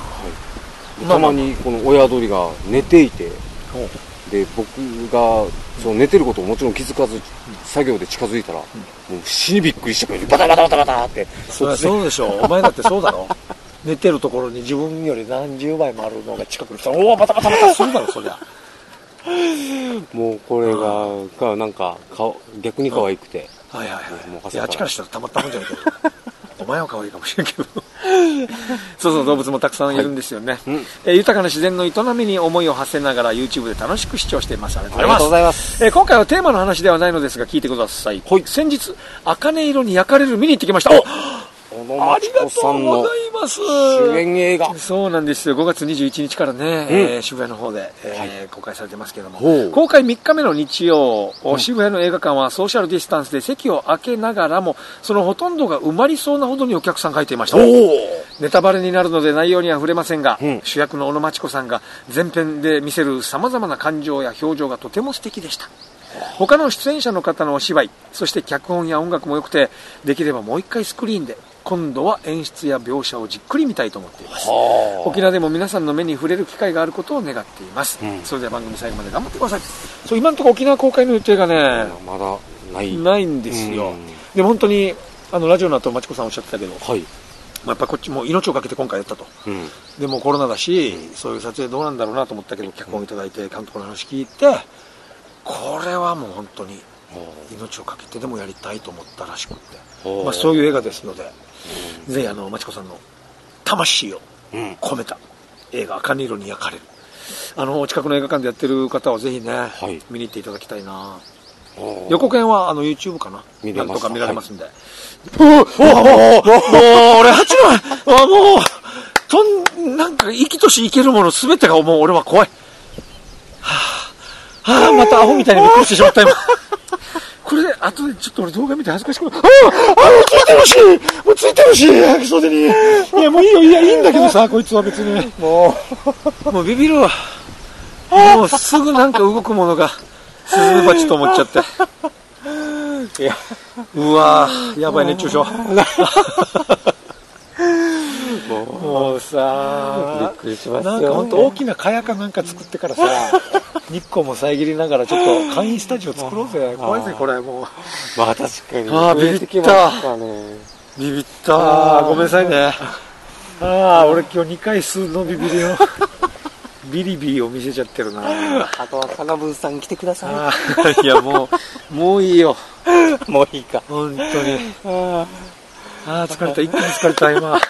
たまにこの親鳥が寝ていて、で僕がその寝てることをもちろん気づかず作業で近づいたら、もう死にびっくりしたからバタバタバタバタって。 そりゃそうでしょ。お前だってそうだろ。寝てるところに自分より何十倍もあるのが近くに来たら、おおバタバタバタするだろそりゃ。 もうこれががなんか顔逆に可愛くて、 はいはいはい。いや、あっちからしたらたまったもんじゃないけど。お前は可愛いかもしれんけど。そうそう、動物もたくさんいるんですよね。はい、うん、えー、豊かな自然の営みに思いを馳せながら YouTube で楽しく視聴しています。ありがとうございます。えー、今回はテーマの話ではないのですが聞いてください。はい、先日茜色に焼かれる見に行ってきました。お小野真知子さんの主演映画。 そうなんですよ。ごがつにじゅういちにちからね、うん、えー、渋谷の方で、えーはい、公開されてますけども、公開みっかめの日曜、うん、渋谷の映画館はソーシャルディスタンスで席を空けながらもそのほとんどが埋まりそうなほどにお客さんが入っていました。 ネタバレになるので内容には触れませんが、 うん、 主役の小野真知子さんが前編で見せるさまざまな感情や表情がとても素敵でした。他の出演者の方のお芝居、そして脚本や音楽も良くて、できればもう一回スクリーンで今度は演出や描写をじっくり見たいと思っています。沖縄でも皆さんの目に触れる機会があることを願っています、うん、それでは番組最後まで頑張ってください。そう、今のところ沖縄公開の予定がね、 まだないないんですよ。でも本当にあのラジオの後真知子さんおっしゃってたけど、はい、まあ、やっぱこっちも命をかけて今回やったと、うん、でもコロナだし、うん、そういう撮影どうなんだろうなと思ったけど、脚本いただいて監督の話聞いて、これはもう本当に命をかけてでもやりたいと思ったらしくって、まあ、そういう映画ですので、うん、ぜひあの真知子さんの魂を込めた映画、茜色に焼かれる、あの近くの映画館でやってる方はぜひね、はい、見に行っていただきたいな。予告編はあの YouTube かな、なんとか見られますんで、はい、おおおおもう俺八幡、あもうとんなんか生きとし生けるもの全てがもう俺は怖い。はあ、はあ、またアホみたいにびっくりしてしまった今。これで後でちょっと俺動画見て恥ずかしくなる。ああ、あもうついてるし、もうついてるし、吐き袖に。いやもういいよ、いやいいんだけどさ、こいつは別にもうもうビビるわ。もうすぐなんか動くものがスズメバチと思っちゃって。いや、うわー、やばい熱中症。もう、もうさ、 びっくりしますよ、 なんか本当大きな蚊帳かなんか作ってからさ、日光も遮りながらちょっと簡易スタジオ作ろうぜ。怖いぜこれもう。 まあ確かに。 ああビビった。ビビった。ごめんなさいね。ああ俺今日にかい吸うのビビりを。ビリビリを見せちゃってるな。 あとはカナブンさん来てください。いやもうもういいよ。 もういいか。 本当に。ああ疲れた、一気に疲れた今。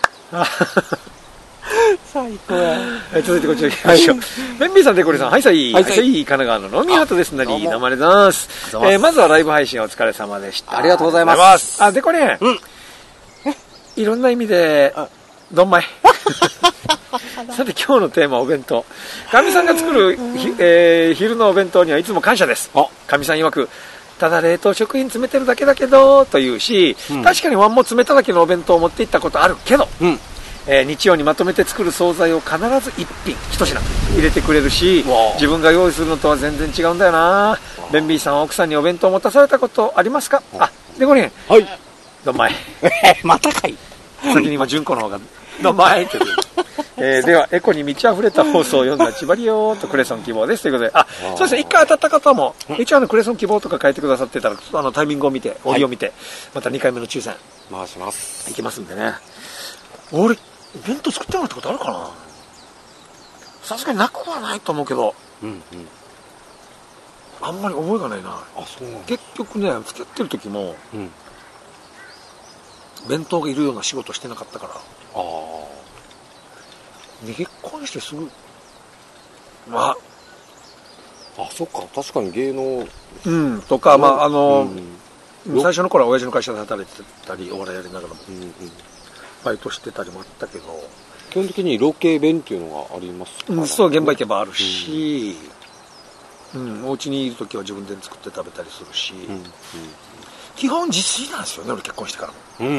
最高や。 続いてこちら行きましょう。ベンビーさん、デコリさん、はいさい、はいさい、神奈川の飲みハートです。なり、生でざーす。えー、まずはライブ配信お疲れ様でした。 ありがとうございます。 あ、デコリン。うん。いろんな意味で、どんまい。さて今日のテーマはお弁当。かみさんが作る、えー、昼のお弁当にはいつも感謝です。かみさん曰く、ただ冷凍食品詰めてるだけだけどというし、うん、確かにワンも詰めただけのお弁当を持って行ったことあるけど、うん、えー、日曜にまとめて作る惣菜を必ず一品一品入れてくれるし、自分が用意するのとは全然違うんだよな。ベンビーさんは奥さんにお弁当を持たされたことありますか？あ、でこれ、はい、どんまい。 またかい。 先に今純子の方がどんまいって言う。えー、ではエコに満ち溢れた放送を読んだ千葉りよーとクレソン希望ですということで、あ、そうですね、一回当たった方も一応あのクレソン希望とか書いてくださってたらあのタイミングを見て折を見て、はい、またにかいめの抽選回しますいきますんでね。俺弁当作ってもらったことあるかな。さすがになくはないと思うけど、うんうん、あんまり覚えがないな。 あ、そうなん。 結局ね付き合ってる時も、うん、弁当がいるような仕事してなかったから。ああ。で結婚してすぐまああ、そっか、確かに芸能うんとか、まああの、うん、最初の頃は親父の会社で働いてたりお笑いやりながらも、うんうん、バイトしてたりもあったけど、 基本的にロケ弁っていうのがありますか？ うん、そう現場行けばあるし、うん、うん、お家にいる時は自分で作って食べたりするし、うんうん、基本自炊なんですよね俺結婚してからも。うん、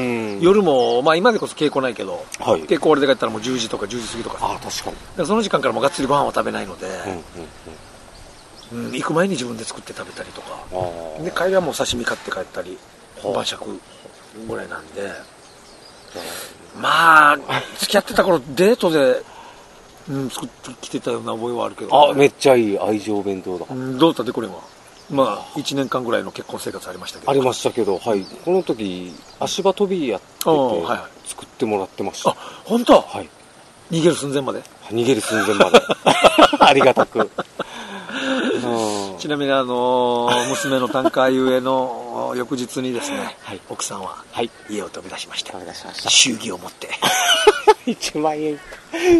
夜も、まあ、今でこそ稽古ないけど、はい、稽古俺で帰ったらもうじゅうじとかじゅうじ過ぎとかさ。 あ、確かに。 だからその時間からもがっつりご飯は食べないので、うんうんうんうん、行く前に自分で作って食べたりとかで、帰りはもう刺身買って帰ったり晩酌ぐらいなんで、まあ付き合ってた頃デートで、うん、作ってきてたような覚えはあるけど、 ね、あ、めっちゃいい愛情弁当だ、 うん、どうだってこれはまあいちねんかんぐらいの結婚生活ありましたけど。 ありましたけど、はい、この時足場跳びやってて、はいはい、作ってもらってました。 あ、本当？はい。逃げる寸前まで？ 逃げる寸前まで。ありがたく。 ちなみにあのー、娘の短歌ゆえの翌日にですね、はい、奥さんは家を飛び出しまして、飛び出しました。祝儀を持っていちまんえん。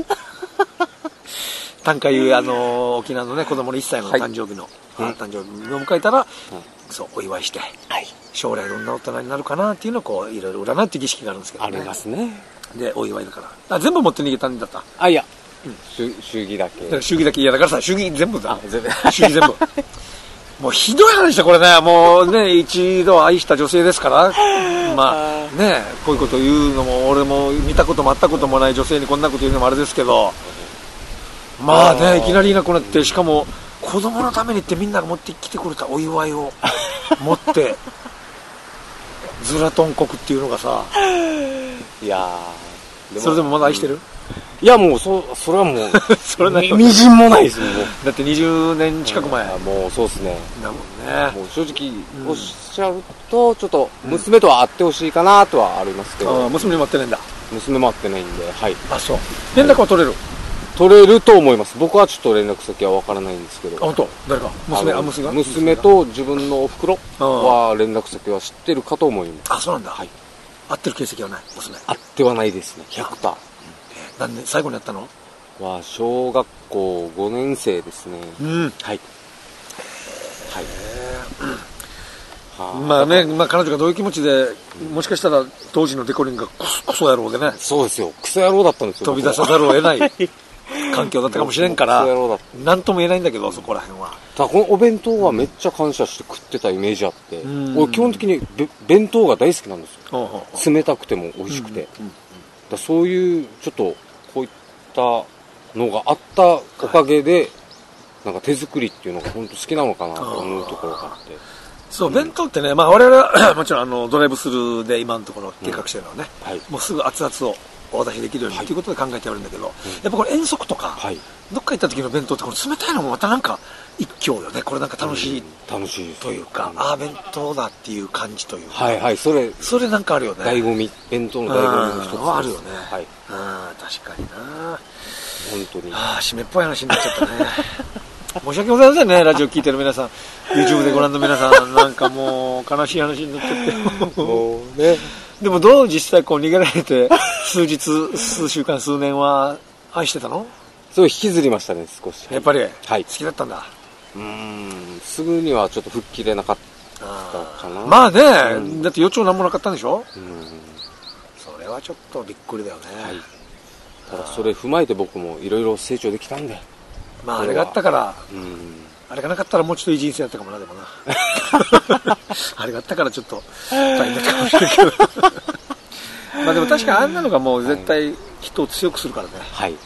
短歌ゆえあのー、沖縄のね子供のいっさいの誕生日の、はい、誕生日を迎えたら、うん、そうお祝いして、はい、将来どんな大人になるかなっていうのをこういろいろ占うっていう儀式があるんですけどね。 ありますね。 でお祝いだからあ全部持って逃げたんだった。 あ、いや、うん、祝儀だけ。 だから祝儀だけ、いやだからさ祝儀全部だ。祝儀全部。 もうひどい話だこれね。もうね、一度愛した女性ですから、まあね、こういうこと言うのも俺も見たことも会ったこともない女性にこんなこと言うのもあれですけど、まあね、いきなりいなくなって、しかも子供のためにってみんなが持ってきてくれたお祝いを持ってズラトン国っていうのがさ、 いやー、でもそれでもまだ愛してる？ いやもう そ, それはもうそれみみじんもないですもん。 だってにじゅうねん近く前、 うん、もうそうですね。 だもんね。 もう正直おっしゃると、ちょっと娘とは会ってほしいかなとはありますけど、 うん、あ、娘にも会ってないんだ。 娘も会ってないんで、はい。 あ、そう。連絡は取れる？ 取れると思います。僕はちょっと連絡先は分からないんですけど。 あ、本当？誰か？娘、あ、娘が？ 娘と自分のお袋は連絡先は知ってるかと思います。 あ、そうなんだ。 はい。 会ってる形跡はない、娘。 会ってはないですね、ひゃくパーセント。 何年、最後にやったのは小学校ごねん生ですね。 うん。 はい。はい。 はあ、まあね、まあ彼女がどういう気持ちで、もしかしたら当時のデコリンがクソ、クソ野郎でね。 そうですよ。クソ野郎だったんですよ。 飛び出さざるを得ない環境だったかもしれんから、なんとも言えないんだけど、そこら辺は。 ただこのお弁当はめっちゃ感謝して食ってたイメージあって、俺基本的に弁当が大好きなんですよ。冷たくても美味しくて。だそういう、ちょっと、こういったのがあったおかげで、なんか手作りっていうのが本当好きなのかなと思うところがあって。 そう、弁当ってね、まあ我々はもちろんあのドライブスルーで今のところ計画してるのはね、うんはい、もうすぐ熱々をお渡しできるようにと、はい、いうことで考えてあるんだけど、うん、やっぱこれ遠足とか、はい、どっか行った時の弁当ってこの冷たいのもまたなんか一興よね。これなんか楽しい、うん、 楽しいというか、うん、ああ弁当だっていう感じというか、 はいはい、それそれなんかあるよね。 醍醐味、弁当の醍醐味の一つです。 あるよね。 はい。 ああ確かにな。 本当に。 ああ締めっぽい話になっちゃったね。申し訳ございませんね、ラジオ聞いてる皆さん、YouTube でご覧の皆さん、なんかもう悲しい話になっちゃってもうね。でもどう実際こう逃げられて数日数週間数年は愛してたの？ そう引きずりましたね、少し。 やっぱり、 はい、 好きだったんだ。 うーん、すぐにはちょっと吹っ切れなかったかな。 まあね、うん、だって予兆なんもなかったんでしょ。うん、それはちょっとびっくりだよね。はい、 ただそれ踏まえて僕もいろいろ成長できたんで。 まああれがあったから、うん、あれがなかったらもうちょっといい人生だったかもな、でもな。あれがあったからちょっと大変だったかもしれないけど。まあでも確かにあんなのがもう絶対人を強くするからね。はい。うん。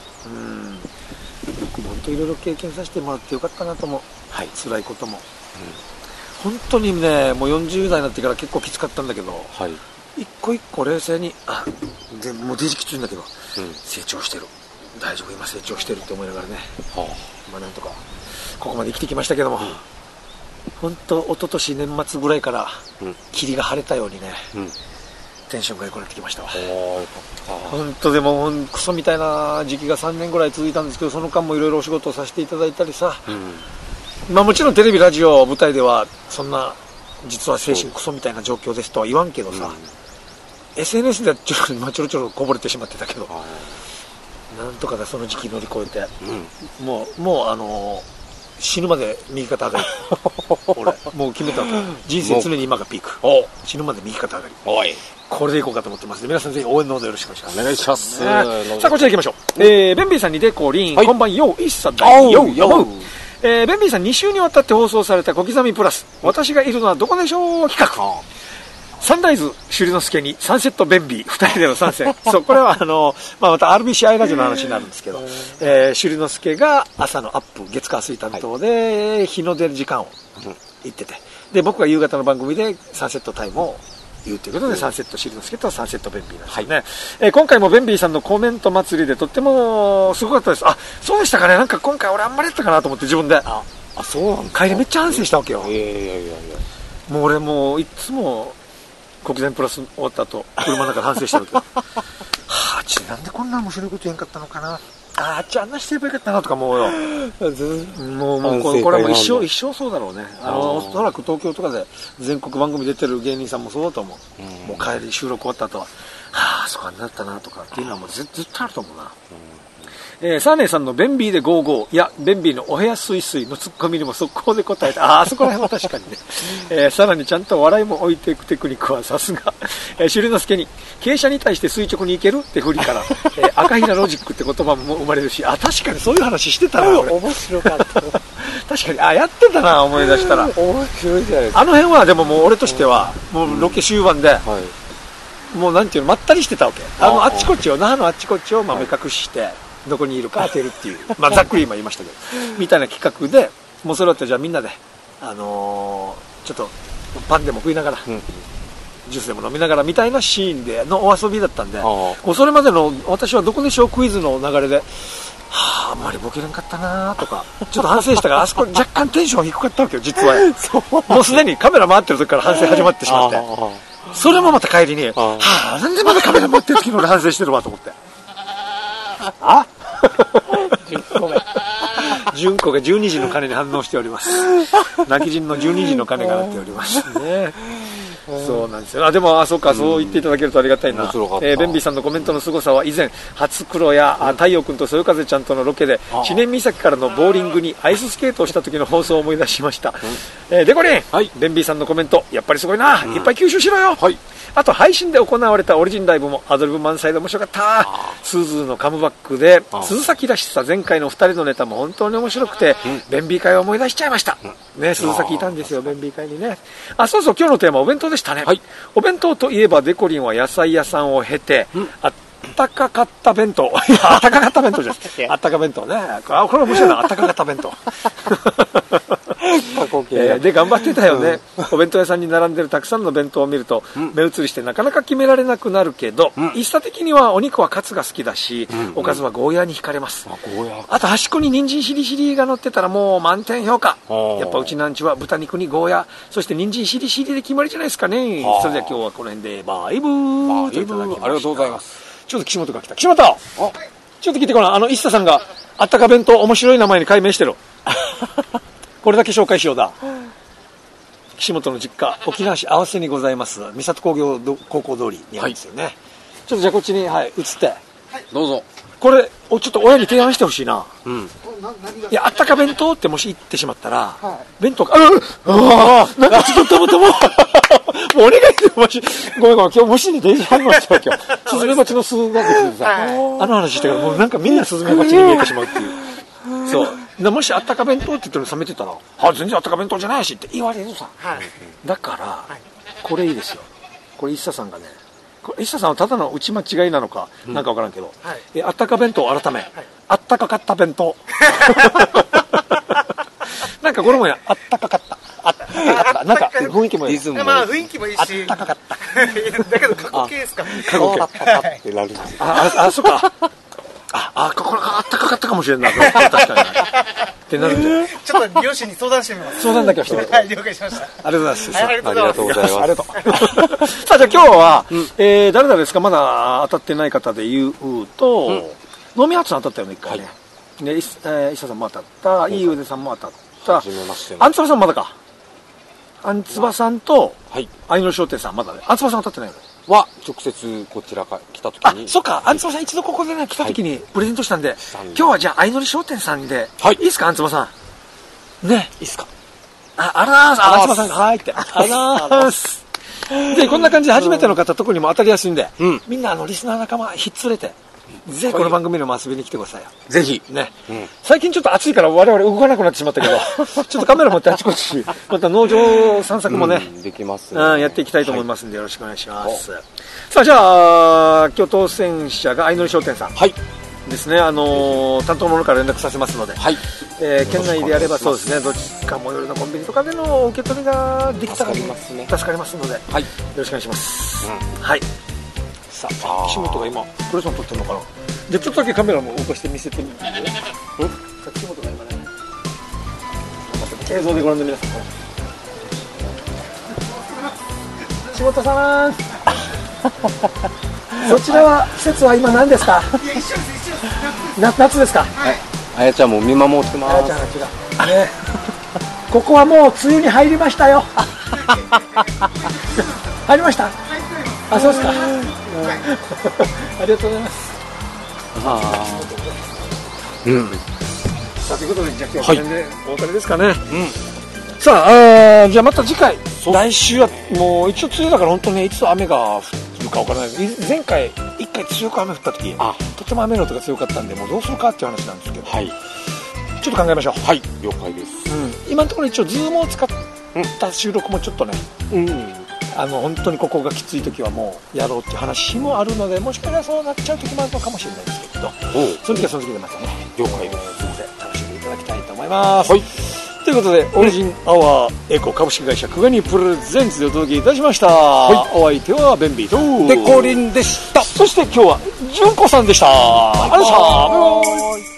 僕も本当いろいろ経験させてもらってよかったなと思う。はい。辛いことも。うん、本当にね、もうよんじゅう代になってから結構きつかったんだけど、はい。一個一個冷静に、あ、でもうデジきついんだけど、うん、成長してる。大丈夫、今成長してるって思いながらね、はあ、まあなんとかここまで生きてきましたけども、本当、うん、一昨年年末ぐらいから霧が晴れたようにね、うん、テンションが良くなってきましたわ。本当でもクソみたいな時期がさんねんぐらい続いたんですけど、その間もいろいろお仕事をさせていただいたりさ、うん、まあもちろんテレビラジオ舞台ではそんな実は精神クソみたいな状況ですとは言わんけどさ、うん、エスエヌエス でちょろちょろ、まあ、ちょろちょろこぼれてしまってたけど、なんとかでその時期乗り越えて、うん、もうもうあのー、死ぬまで右肩上がり。俺もう決めたわけ。人生常に今がピーク。死ぬまで右肩上がり。おい、これでいこうかと思ってます。皆さんぜひ応援のほどよろしくお願いします。 お願いします。 ね、さあこちら行きましょう。えー、ベンビーさんにデコリン、はい、こんばんよいっさだいよよ。えー、ベンビーさんに週にわたって放送された小刻みプラス、私がいるのはどこでしょう企画。サンライズ朱里之助にサンセットベンビーふたりでの参戦。そうこれはあの、まあ、また アールビーシーアイ ラジオの話になるんですけど、えー、朱里之助が朝のアップ月火水担当で、はい、日の出る時間を言ってて、で僕が夕方の番組でサンセットタイムを言うということで、うん、サンセット朱里之助とサンセットベンビーなんですね、はい、えー、今回もベンビーさんのコメント祭りでとってもすごかったです。あ、そうでしたかね。なんか今回俺あんまりやったかなと思って自分で、ああ、そうなんですか。帰りめっちゃ反省したわけよ。いやいやいやいや、もう俺もういつも国前プラス終わった後車の中で反省してるけどはあ、あっちなんでこんな面白いこと言えんかったのかな、ああっちあんなしてればよかったなとかもうよもうもうこれこれはもう一生一生そうだろうね。あのおそらく東京とかで全国番組出てる芸人さんもそうだと思う、うん、もう帰り収録終わった後ははあ、 そこになったなとかっていうのはもうずずっとあると思うな。えー、サーネーさんのベンビーでゴーゴー、いや、ベンビーのお部屋スイスイのツッコミにも速攻で答えた。ああ、そこら辺は確かにね。えー、さらにちゃんと笑いも置いていくテクニックはさすが。えー、シュリノスケに、傾斜に対して垂直に行けるって振りから、えー、赤平ロジックって言葉も生まれるし、あ、確かにそういう話してたな。 面白かった。 確かに、あ、やってたな、思い出したら。 面白いじゃないですか。 あの辺はでももう俺としては、もうロケ終盤で、はい、もうなんていうの、まったりしてたわけ。あの、あっちこっちを、那覇のあっちこっちをまあ目隠しして、どこにいるか当てるっていう、まあざっくり今言いましたけど、みたいな企画で、もうそれだってじゃあみんなで、あのー、ちょっとパンでも食いながら、うん、ジュースでも飲みながらみたいなシーンでのお遊びだったんで、もうそれまでの私はどこでしょうクイズの流れで、はあ、あんまりボケれんかったなとか、ちょっと反省したから、あそこ若干テンション低かったわけよ、実は。もうすでにカメラ回ってる時から反省始まってしまって、それもまた帰りに、はあ、なんでまだカメラ回ってる時の俺反省してるわと思って。あじゅっこめ純子がじゅうにじの鐘に反応しております。泣き人のじゅうにじの鐘が鳴っておりますね。そうなんですよ。あ、でも、あ、そうか、そう言っていただけるとありがたいな。えー、ベンビーさんのコメントの凄さは以前、初黒や、うん、太陽君とそよ風ちゃんとのロケで、知念岬からのボーリングにアイススケートをした時の放送を思い出しました。うん、えー、デコリン、はい、ベンビーさんのコメント、やっぱりすごいな。うん、いっぱい吸収しろよ。はい、あと配信で行われたオリジンライブもアドリブ満載で面白かった。スーズーのカムバックで鈴崎らしさ、前回のふたりのネタも本当に面白くて、うん、ベンビー会を思い出しちゃいました、うん、ね、鈴崎いたんですよ、ベンビー会にね。あ、そうそう、今日のテーマお弁当でしたね。はい、お弁当といえばデコリンは野菜屋さんを経て、うん、あったかかった弁当あったかかった弁当じゃないあったか弁当ね。あ、これ面白いな、あったかかった弁当えー、で頑張ってたよね、うん、お弁当屋さんに並んでるたくさんの弁当を見ると、うん、目移りしてなかなか決められなくなるけど、うん、一茶的にはお肉はカツが好きだし、うん、おかずはゴーヤーに惹かれます、うん、あ, あと端っこに人参しりしりが乗ってたらもう満点評価。やっぱうちなんちは豚肉にゴーヤー、そして人参しりしりで決まりじゃないですかね。それでは今日はこの辺でバイブーといただきました。ありがとうございます。ちょっと岸本が来た。岸本、ちょっと聞いてこない。あの一茶さんがあったか弁当面白い名前に改名してるこれだけ紹介しようだ。岸本の実家、沖縄市合わせにございます三郷工業高校通りにあるんですよね、はい、ちょっとじゃあこっちに、はい、移って、はい、どうぞ。これちょっと親に提案してほしいな、うん、いや、あったか弁当ってもし行ってしまったら、はい、弁当が、ああなんかちょっともとももうお願いでもし、ごめんごめん、今日虫に電車入りましたよ、今日スズメバチの巣ができてさ、はい、あの話してからもうなんかみんなスズメバチに見えてしまうっていうそうもしあったか弁当って言ってるの冷めてたら、あ、全然あったか弁当じゃないしって言われるさ、はい、だから、はい、これいいですよ。これ一茶さんがね、これ一茶さんはただの打ち間違いなのか、うん、なんか分からんけど、はい、えあったか弁当改め、はい、あったかかった弁当なんかこれもや、あったかかったあったかかったなんか雰囲気もいい、リズムもいい、まあ雰囲気もいいし、あったかかっただけど過去形ですか、過去形あったかってなるんですよ。ああ、そっかああ、これあったかかったかもしれんな、確かにってなるんで、ちょっと両親に相談してみます。相談だけはしてみて。はい、了解しました。ありがとうございます。ありがとうございます。ありがとう。さあ、じゃあ今日は、うん、えー、誰々ですか、まだ当たってない方で言うと、うん、飲み初さん当たったよね、一回ね。はい、で、石田さんも当たった、いい腕さんも当たった、あんつばさんまだか。あんつばさんと、はい、相乗商店さんまだね。あんつばさん当たってないよね。は直接こちらから来た時に、あ、そっか、あんつばさん一度ここでね来た時にプレゼントしたんで、はい、今日はじゃあ相乗り商店さんで、はい、いいですか、あんつばさんね、いいですか。あ、あらーす、あんつばさんがはいって、あらーすで、こんな感じで初めての方特にも当たりやすいんで、うん、みんなあのリスナー仲間ひっつれて、ぜひこの番組にも遊びに来てくださいよ。ぜひね、うん、最近ちょっと暑いから我々動かなくなってしまったけどちょっっとカメラ持ってあちこちまた農場散策もね、うん、できますね、うん、やっていきたいと思いますんで、よろしくお願いします、はい、さあ、じゃあ今日当選者が相乗り商店さん、はい、ですね、あのー、担当者から連絡させますので、はい、えー、県内であればそうですね、どっちか最寄りのコンビニとかでの受け取りができたら助かりますね、助かりますので、はい、よろしくお願いします、うん、はい。さあ、岸本が今プレゼント撮ってるのかな。じゃあちょっとだけカメラも動かして見せてみて。うん。さあ、岸本が今ね、映像でご覧の皆さん、岸本さんそちらは季節は今何ですか。いや、一緒です、一緒です。夏、夏ですか。はい。あやちゃんも見守ってます。あやちゃんが違う。ね。ここはもう梅雨に入りましたよ。入りました。 あ、そうですか。ありがとうございます。ああ。うん。さあ、ということで、じゃあ今日はこの辺でお別れですかね。うん。さあ、あじゃあまた次回。来週はもう一応梅雨だから本当にね、いつ雨が降るかわからない。前回、一回強く雨降った時、あ、とても雨の音が強かったんで、もうどうするかっていう話なんですけど。はい。ちょっと考えましょう。はい、了解です。うん。今のところ一応ズームを使った収録もちょっとね。うん。あの本当にここがきつい時はもうやろうっていう話もあるので、もしかしたらそうなっちゃう時もあるのかもしれないですけど、その時はその時でまたね、了解です。楽しんでいただきたいと思います。はい。ということで、オリジンアワーエコ株式会社クガニプレゼンツでお届けいたしました。はい。お相手はベンビーとデコリンでした。そして今日は純子さんでした。ありがとうございました。バイバイ。